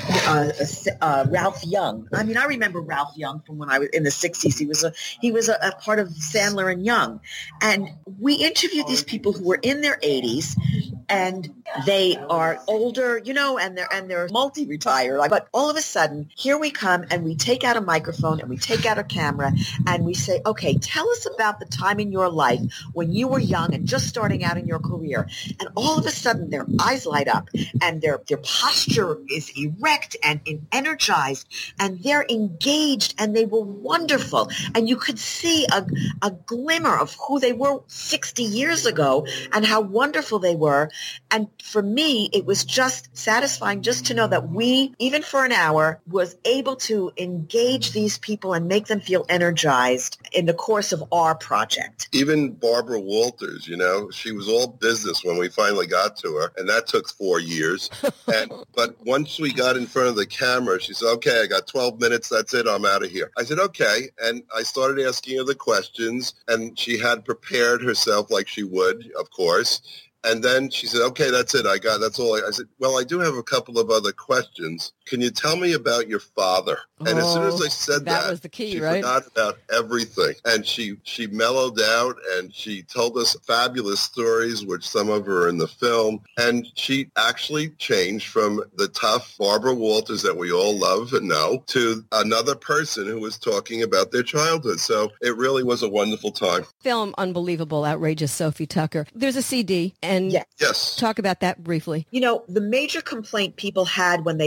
Ralph Young. I mean, I remember Ralph Young from when I was in the 60s. He was a part of Sandler and Young. And we interviewed these people who were in their 80s, and they are older, and they're multi-retired. But all of a sudden, here we come, and we take out a microphone, and we take out a camera, and we say, okay, tell us about the time in your life when you were young and just starting out in your career. And all of a sudden, their eyes light up, and their posture is erect and energized, and they're engaged, and they were wonderful. And you could see a glimmer of who they were 60 years ago and how wonderful they were. And for me, it was just satisfying just to know that we, even for an hour, was able to engage these people and make them feel energized in the course of our project. Even Barbara Walters, she was all business when we finally got to her, and that took 4 years. But once we got in front of the camera, she said, okay, I got 12 minutes. That's it. I'm out of here. I said, okay. And I started asking her the questions, and she had prepared herself like she would, of course. And then she said, okay, that's it. That's all. I said, well, I do have a couple of other questions. Can you tell me about your father? And as soon as I said that was the key, she right? forgot about everything. And she mellowed out, and she told us fabulous stories, which some of her are in the film. And she actually changed from the tough Barbara Walters that we all love and know to another person who was talking about their childhood. So it really was a wonderful time. Film, unbelievable, outrageous Sophie Tucker. There's a CD. And yes. Talk about that briefly. The major complaint people had when they left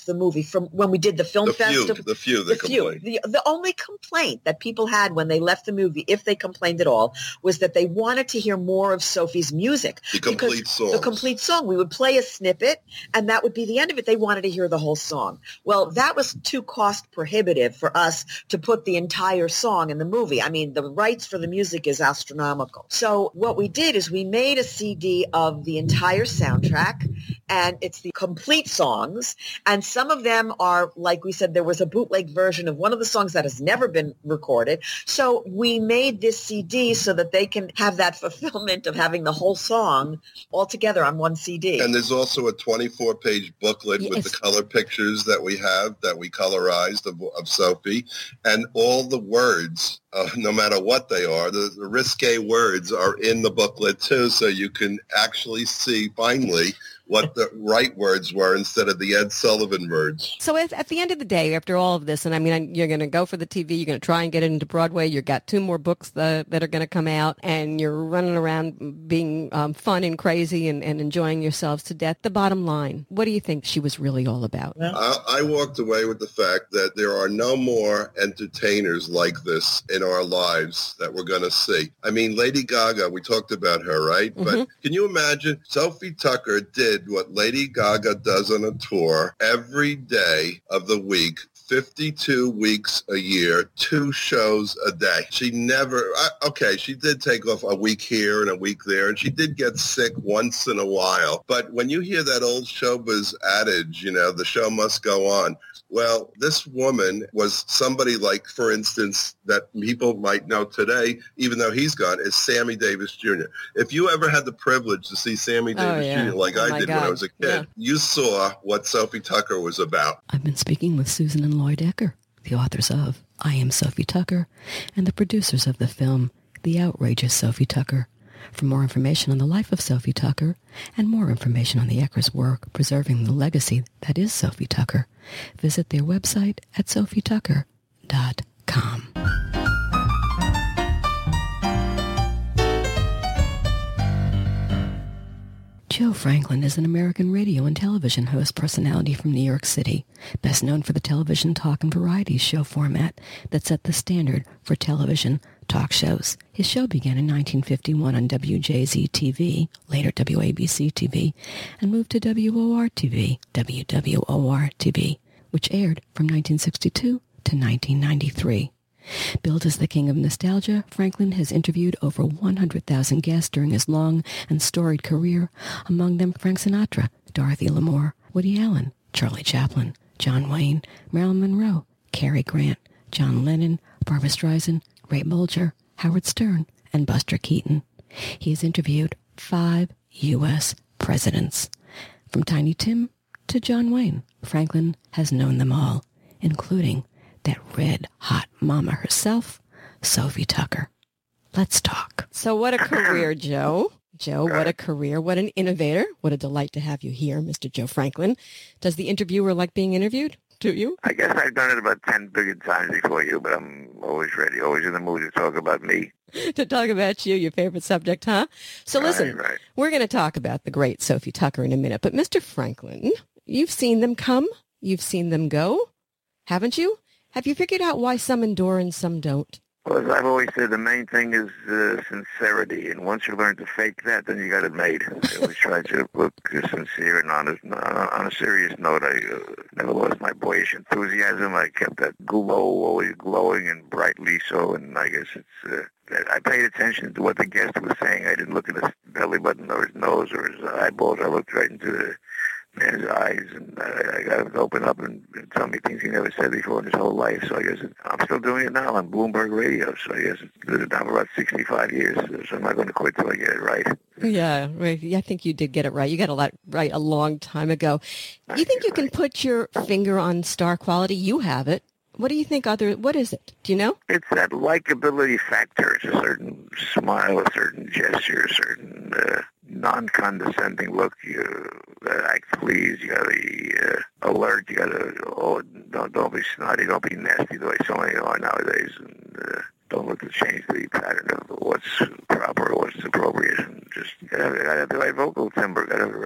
left the movie from when we did the film festival. The complaint. The only complaint that people had when they left the movie, if they complained at all, was that they wanted to hear more of Sophie's music. The complete song. The complete song. We would play a snippet, and that would be the end of it. They wanted to hear the whole song. Well, that was too cost prohibitive for us to put the entire song in the movie. I mean, the rights for the music is astronomical. So what we did is we made a CD of the entire soundtrack, and it's the complete songs. And some of them are, like we said, there was a bootleg version of one of the songs that has never been recorded. So we made this CD so that they can have that fulfillment of having the whole song all together on one CD. And there's also a 24-page booklet with the color pictures that we have, that we colorized of Sophie, and all the words, no matter what they are, the risque words are in the booklet too, so you can actually see finally what the right words were instead of the Ed Sullivan words. So at the end of the day, after all of this, and I mean, you're going to go for the TV, you're going to try and get it into Broadway, you've got 2 more books that are going to come out, and you're running around being fun and crazy and enjoying yourselves to death. The bottom line, what do you think she was really all about? I walked away with the fact that there are no more entertainers like this in our lives that we're going to see. I mean, Lady Gaga, we talked about her, right? Mm-hmm. But can you imagine Sophie Tucker did what Lady Gaga does on a tour every day of the week, 52 weeks a year, 2 shows a day. She never, she did take off a week here and a week there, and she did get sick once in a while. But when you hear that old showbiz adage, the show must go on, well, this woman was somebody like, for instance, that people might know today, even though he's gone, is Sammy Davis Jr. If you ever had the privilege to see Sammy Davis Jr. like I did when I was a kid, you saw what Sophie Tucker was about. I've been speaking with Susan and Lloyd Ecker, the authors of I Am Sophie Tucker, and the producers of the film The Outrageous Sophie Tucker. For more information on the life of Sophie Tucker and more information on the Eckers' work preserving the legacy that is Sophie Tucker, visit their website at sophietucker.com. Joe Franklin is an American radio and television host personality from New York City, best known for the television talk and variety show format that set the standard for television talk shows. His show began in 1951 on WJZ-TV, later WABC-TV, and moved to WOR-TV, WWOR-TV, which aired from 1962 to 1993. Billed as the king of nostalgia, Franklin has interviewed over 100,000 guests during his long and storied career, among them Frank Sinatra, Dorothy Lamour, Woody Allen, Charlie Chaplin, John Wayne, Marilyn Monroe, Cary Grant, John Lennon, Barbra Streisand, Ray Bolger, Howard Stern, and Buster Keaton. He has interviewed 5 U.S. presidents. From Tiny Tim to John Wayne, Franklin has known them all, including that red-hot mama herself, Sophie Tucker. Let's talk. So what a career, Joe. Joe, what a career. What an innovator. What a delight to have you here, Mr. Joe Franklin. Does the interviewer like being interviewed? Do you? I guess I've done it about 10 billion times before you, but I'm always ready, always in the mood to talk about me. To talk about you, your favorite subject, huh? So listen, Right. We're going to talk about the great Sophie Tucker in a minute. But Mr. Franklin, you've seen them come. You've seen them go. Haven't you? Have you figured out why some endure and some don't? Well, as I've always said, the main thing is sincerity, and once you learn to fake that, then you got it made. I always try to look sincere and honest. On a serious note, I never lost my boyish enthusiasm. I kept that glow, always glowing and brightly so, and I guess it's... I paid attention to what the guest was saying. I didn't look at his belly button or his nose or his eyeballs. I looked right into the man's eyes, and I got him to open up and tell me things he never said before in his whole life. So I guess I'm still doing it now on Bloomberg Radio. So I guess I'm about 65 years, so I'm not going to quit till I get it right. Yeah, right. I think you did get it right. You got a lot right a long time ago. You think you can put your finger on star quality? You have it. What do you think what is it? Do you know? It's that likability factor. It's a certain smile, a certain gesture, a certain non-condescending look. You act pleased. You got to be alert. You got to, don't be snotty. Don't be nasty the way so many are nowadays. And don't look to change the pattern of what's proper or what's appropriate. And just got to have the right vocal timbre. Got to have the right vocal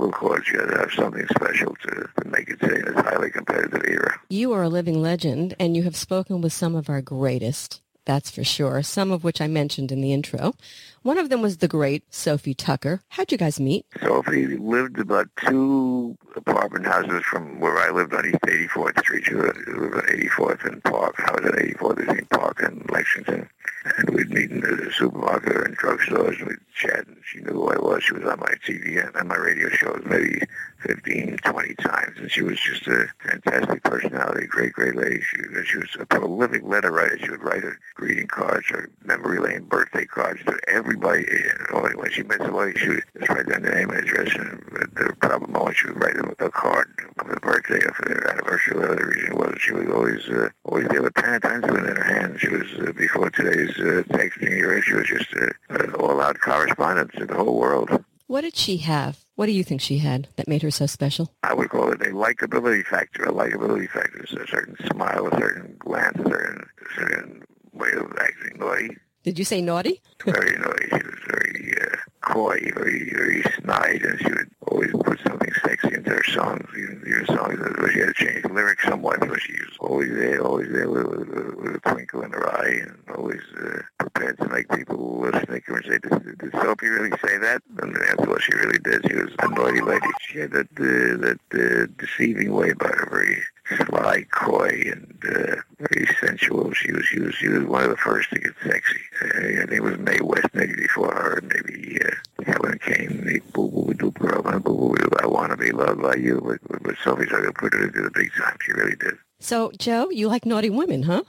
vocal cords. You had to have something special to make it sing in this highly competitive era. You are a living legend, and you have spoken with some of our greatest. That's for sure, some of which I mentioned in the intro. One of them was the great Sophie Tucker. How'd you guys meet? Sophie lived about 2 apartment houses from where I lived on East 84th Street. She lived on 84th and Park. I was at 84th between Park and Lexington. And we'd meet in the supermarket or in drugstores, and we'd chat, and she knew who I was. She was on my TV and on my radio shows maybe 15, 20 times, and she was just a fantastic personality, great lady. She was a prolific letter writer. She would write her greeting cards or memory lane birthday cards to everybody. When she met somebody, she would just write down the name and address, and the proper moment she would write them a card for their birthday or for their anniversary, whatever the reason it was. She was always there with pen and pencil in her hand. She was, before today's texting era, she was just an all-out correspondent to the whole world. What did she have? What do you think she had that made her so special? I would call it a likability factor. A certain smile, a certain glance, a certain way of acting naughty. Did you say naughty? Very naughty. She was very coy, very snide, and she would always put something sexy into her songs. Even songs where she had to change the lyrics somewhat, but she was always there with a twinkle in her eye, and always prepared to make people snicker and say, did Sophie really say that? And that's what she really did. She was a naughty lady. She had that deceiving way about her, very sly, coy, and very sensual. She was one of the first to get sexy. I think it was Mae West maybe before her, maybe Helen Kane, the Boo Boo Doop Girl, and Boo Boo Doop, I Want to Be Loved by You. But Sophie Tucker put her into the big time. She really did. So, Joe, you like naughty women, huh?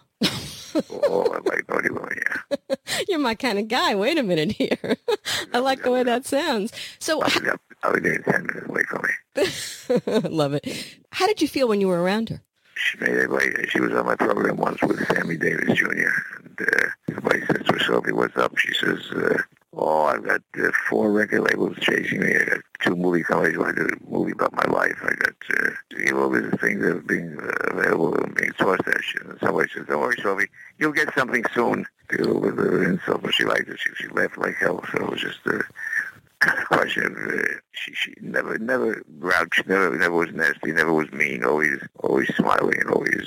Oh, I like naughty women, yeah. You're my kind of guy. Wait a minute here. I like the way that sounds. So, I'll be there 10 minutes away from me. Love it. How did you feel when you were around her? She made it like she was on my program once with Sammy Davis Jr. And my sister Sophie, what's up? She says, I've got 4 record labels chasing me. I got 2 movie companies want to do a movie about my life. I got all these things that are being available and being sourced at shit. And somebody says, don't worry, Sophie, you'll get something soon. Deal with the insult, but she liked it. She laughed like hell, so it was just a question of she never grouched, never was nasty, never was mean, always smiling, and always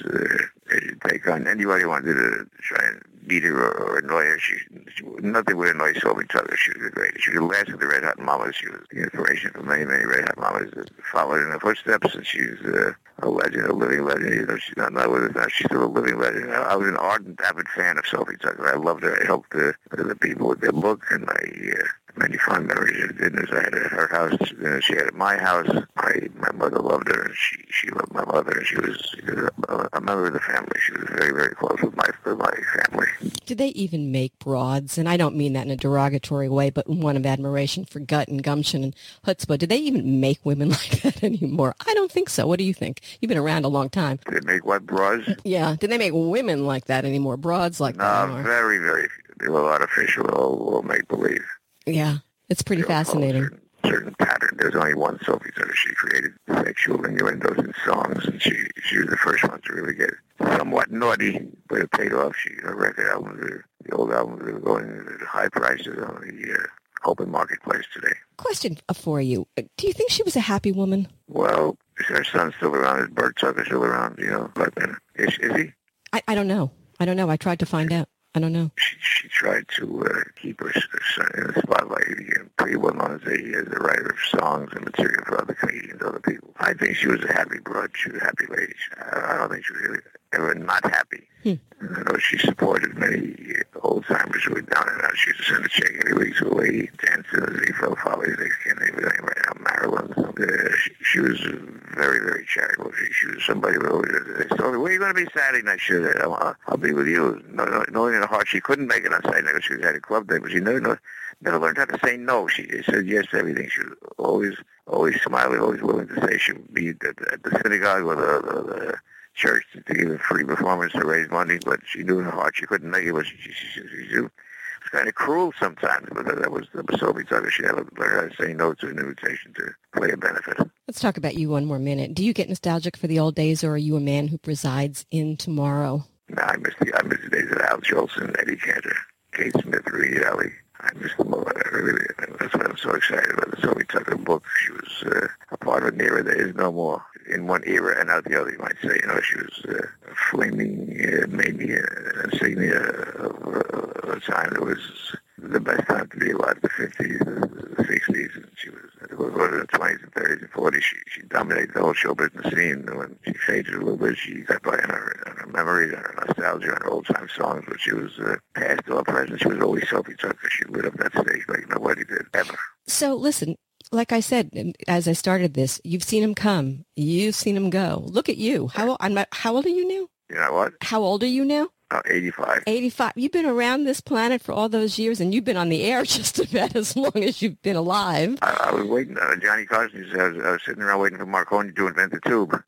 take on anybody who wanted to try and beat her or annoy her. She nothing would annoy Sophie Tucker. She was the greatest. She was the last of the Red Hot Mamas. She was the inspiration for many Red Hot Mamas that followed in her footsteps, and she's a legend, a living legend. You know, she's not with us now. She's still a living legend. I was an ardent, avid fan of Sophie Tucker. I loved her. I helped the people with their look, and many fond memories of dinners I had at her house, dinners she had at my house. My mother loved her, and she loved my mother, and she was a member of the family. She was very, very close with my family. Did they even make broads? And I don't mean that in a derogatory way, but one of admiration for gut and gumption and chutzpah. Did they even make women like that anymore? I don't think so. What do you think? You've been around a long time. Did they make what, bras? Yeah. Did they make women like that anymore? Broads like that anymore? No, very, very few. They were artificial, all make-believe. Yeah. It's pretty fascinating. Certain pattern. There's only one Sophie Tucker. She created sexual innuendos in songs, and she was the first one to really get somewhat naughty, but it paid off. Her record albums, the old albums, are going at high prices on the open marketplace today. Question for you. Do you think she was a happy woman? Well, is her son still around? Is Bert Tucker still around? You know, but is he? I don't know. I tried to find out. I don't know. She tried to keep her son in the spotlight. Pretty well known as a writer of songs and material for other comedians, other people. I think she was a happy broad. She was a happy lady. I don't think she was really ever not happy. I know she supported many old-timers who were down and out. She used to send a check every week to a lady, dancing as he fell Follies, everything right now, Maryland. She was very, very charitable. She was somebody who always said, "Where are you going to be Saturday night?" She said, "I'll be with you." Knowing in her heart she couldn't make it on Saturday night because she had a club day, but she never learned how to say no. She said yes to everything. She was always smiling, always willing to say she would be at the synagogue or the church to give a free performance to raise money, but she knew in her heart she couldn't make it. But she was kind of cruel sometimes, but that was Sophie Tucker. She never learned how to say no to an invitation to play a benefit. Let's talk about you one more minute. Do you get nostalgic for the old days, or are you a man who presides in tomorrow? No, I miss the days of Al Jolson, Eddie Cantor, Kate Smith, Reed Alley. I miss them all. That's what I'm so excited about the Sophie Tucker book. She was a part of an era that is no more. In one era and out the other, you might say. She was a flaming, maybe an insignia of a time that was the best time to be alive, the 50s, the 60s. And she was, in the 20s and 30s and 40s. She dominated the whole show business scene. And when she faded a little bit, she got by on her memories, on her nostalgia, on her old-time songs. But she was past or present. She was always Sophie Tucker. She lit up that stage like nobody did, ever. So listen, like I said, as I started this, you've seen him come. You've seen him go. Look at you. How old are you now? You know what? How old are you now? 85. 85. You've been around this planet for all those years, and you've been on the air just about as long as you've been alive. I was waiting. Johnny Carson said I was sitting around waiting for Marconi to invent the tube.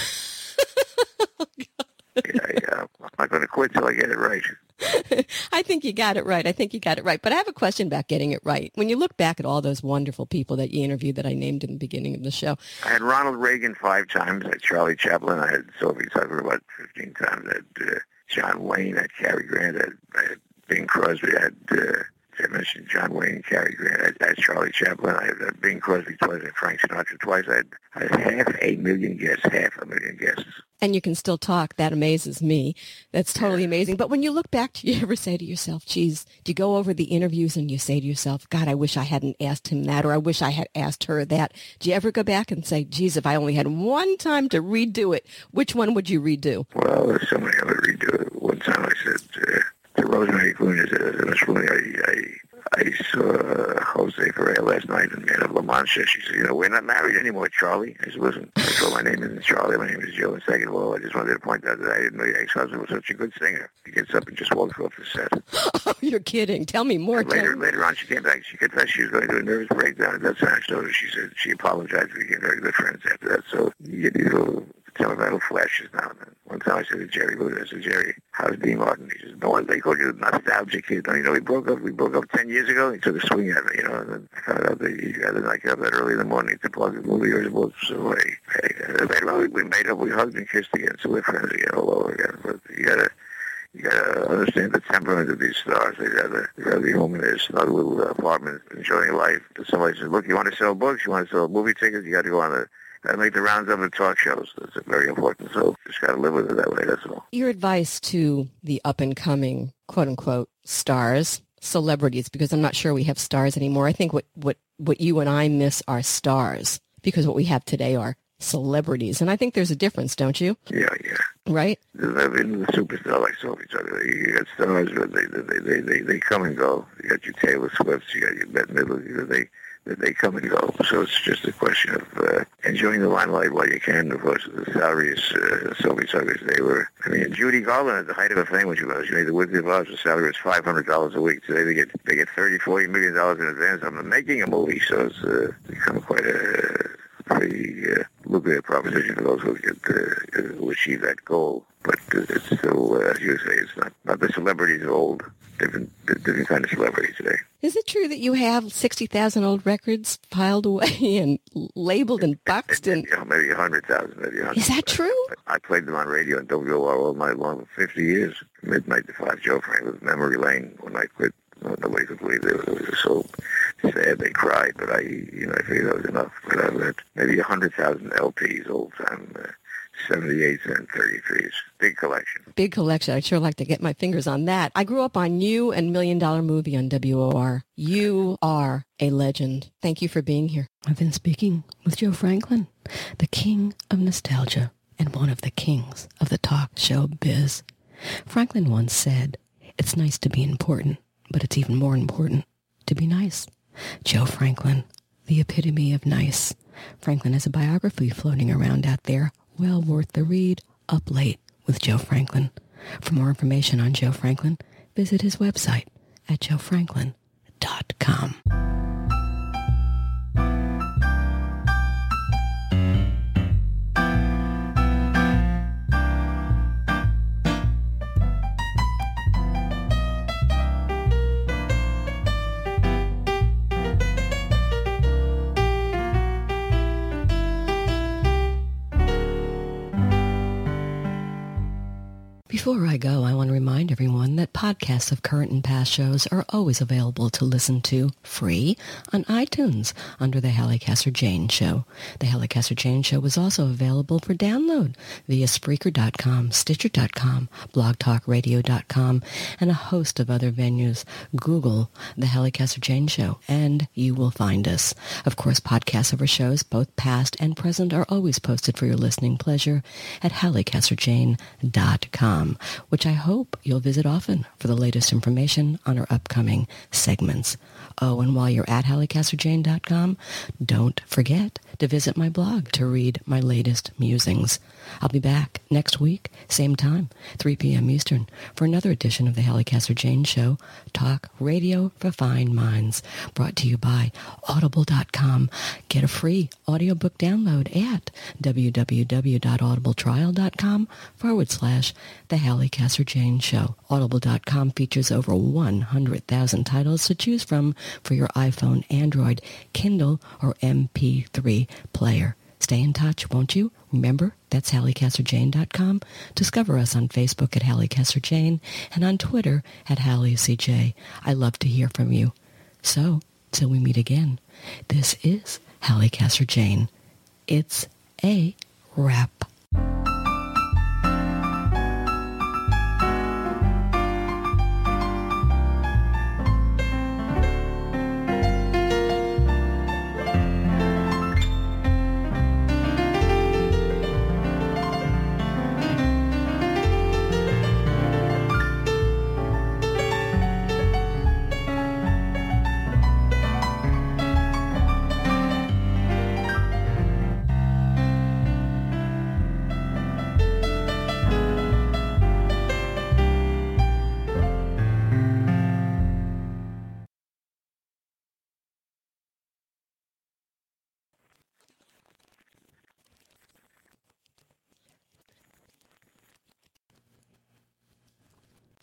I'm not going to quit till I get it right. I think you got it right. But I have a question about getting it right. When you look back at all those wonderful people that you interviewed that I named in the beginning of the show. I had Ronald Reagan 5 times. I had Charlie Chaplin. I had Sophie Tucker about 15 times. I had John Wayne. I had Cary Grant. I had Bing Crosby. I had, I mentioned John Wayne and Cary Grant. I had Charlie Chaplin. I had Bing Crosby twice. I had Frank Sinatra twice. I had 500,000 guests. And you can still talk. That amazes me. That's totally amazing. But when you look back, do you ever say to yourself, geez, do you go over the interviews and you say to yourself, God, I wish I hadn't asked him that, or I wish I had asked her that? Do you ever go back and say, geez, if I only had one time to redo it, which one would you redo? Well, there's so many I would redo it. One time I said to Rosemary Clooney, it was funny, I saw Jose Ferrer last night in Man of La Mancha. She said, we're not married anymore, Charlie. I said, listen, first of all, my name isn't Charlie. My name is Joe. And second of all, I just wanted to point out that I didn't know your ex-husband was such a good singer. He gets up and just walks off the set. Oh, you're kidding. Tell me more. Later on, she came back. She confessed she was going through a nervous breakdown at that time. So she said she apologized. We became very good friends after that. So you get these little temperamental flashes now and then. One time I said to Jerry Lewis, I said, Jerry, how's Dean Martin? He says, no one, they called you the nostalgia kid. Don't you know we broke up 10 years ago? He took a swing at me, and then I found out that he rather not get up that early in the morning to plug the movie or his books. So we made up, we hugged and kissed again, so we're friends again all over again. But you gotta understand the temperament of these stars. They gotta be home in their snug little apartment, enjoying life. But somebody says, look, you want to sell books? You want to sell movie tickets? You got to go on I make the rounds of the talk shows. That's very important. So just got to live with it that way. That's all. Your advice to the up-and-coming, quote-unquote, stars, celebrities, because I'm not sure we have stars anymore. I think what you and I miss are stars, because what we have today are celebrities. And I think there's a difference, don't you? Yeah. Right? There's never been a superstar like Sophie Tucker. You got stars, but they come and go. You got your Taylor Swifts, you got your Bette Midler, they come and go. So it's just a question of enjoying the limelight while you can. Of course, the salaries, Sophie Tuckers, Judy Garland at the height of her fame when she made the Wizard of Oz, the salary was $500 a week. Today they get $30-40 million in advance. I'm making a movie, so it's become quite a pretty lucrative proposition for those who achieve that goal. But it's still, as you say, it's not the celebrities of old. Different kind of celebrity today. Is it true that you have 60,000 old records piled away and labeled and boxed? And maybe 100,000. Maybe 100,000. Is that true? I played them on radio and WOR all night long for 50 years. Midnight to 5, Joe Franklin's Memory Lane. When I quit, nobody could believe it. It was so sad they cried, but I figured that was enough. But I've got maybe 100,000 LPs, old time 78s and 33s. Big collection. Big collection. I'd sure like to get my fingers on that. I grew up on you and $1 Million Movie on WOR. You are a legend. Thank you for being here. I've been speaking with Joe Franklin, the king of nostalgia and one of the kings of the talk show biz. Franklin once said, it's nice to be important, but it's even more important to be nice. Joe Franklin, the epitome of nice. Franklin has a biography floating around out there. Well worth the read. Up Late with Joe Franklin. For more information on Joe Franklin, visit his website at joefranklin.com. Before I go, I want to remind everyone that podcasts of current and past shows are always available to listen to free on iTunes under The Hallie Casser-Jayne Show. The Hallie Casser-Jayne Show is also available for download via Spreaker.com, Stitcher.com, BlogTalkRadio.com, and a host of other venues. Google The Hallie Casser-Jayne Show, and you will find us. Of course, podcasts of our shows, both past and present, are always posted for your listening pleasure at HallieCasserJayne.com, which I hope you'll visit often for the latest information on our upcoming segments. Oh, and while you're at HallieCasserJayne.com, don't forget to visit my blog to read my latest musings. I'll be back next week, same time, 3 p.m. Eastern, for another edition of the Hallie Casser-Jayne Show, Talk Radio for Fine Minds, brought to you by Audible.com. Get a free audiobook download at www.audibletrial.com/The Hallie Casser-Jayne Show. Audible.com features over 100,000 titles to choose from for your iPhone, Android, Kindle, or MP3 player. Stay in touch, won't you? Remember, that's HallieCasserJayne.com. Discover us on Facebook at Hallie Casser-Jayne and on Twitter at HallieCJ. I love to hear from you. So, till we meet again, this is Hallie Casser-Jayne. It's a wrap.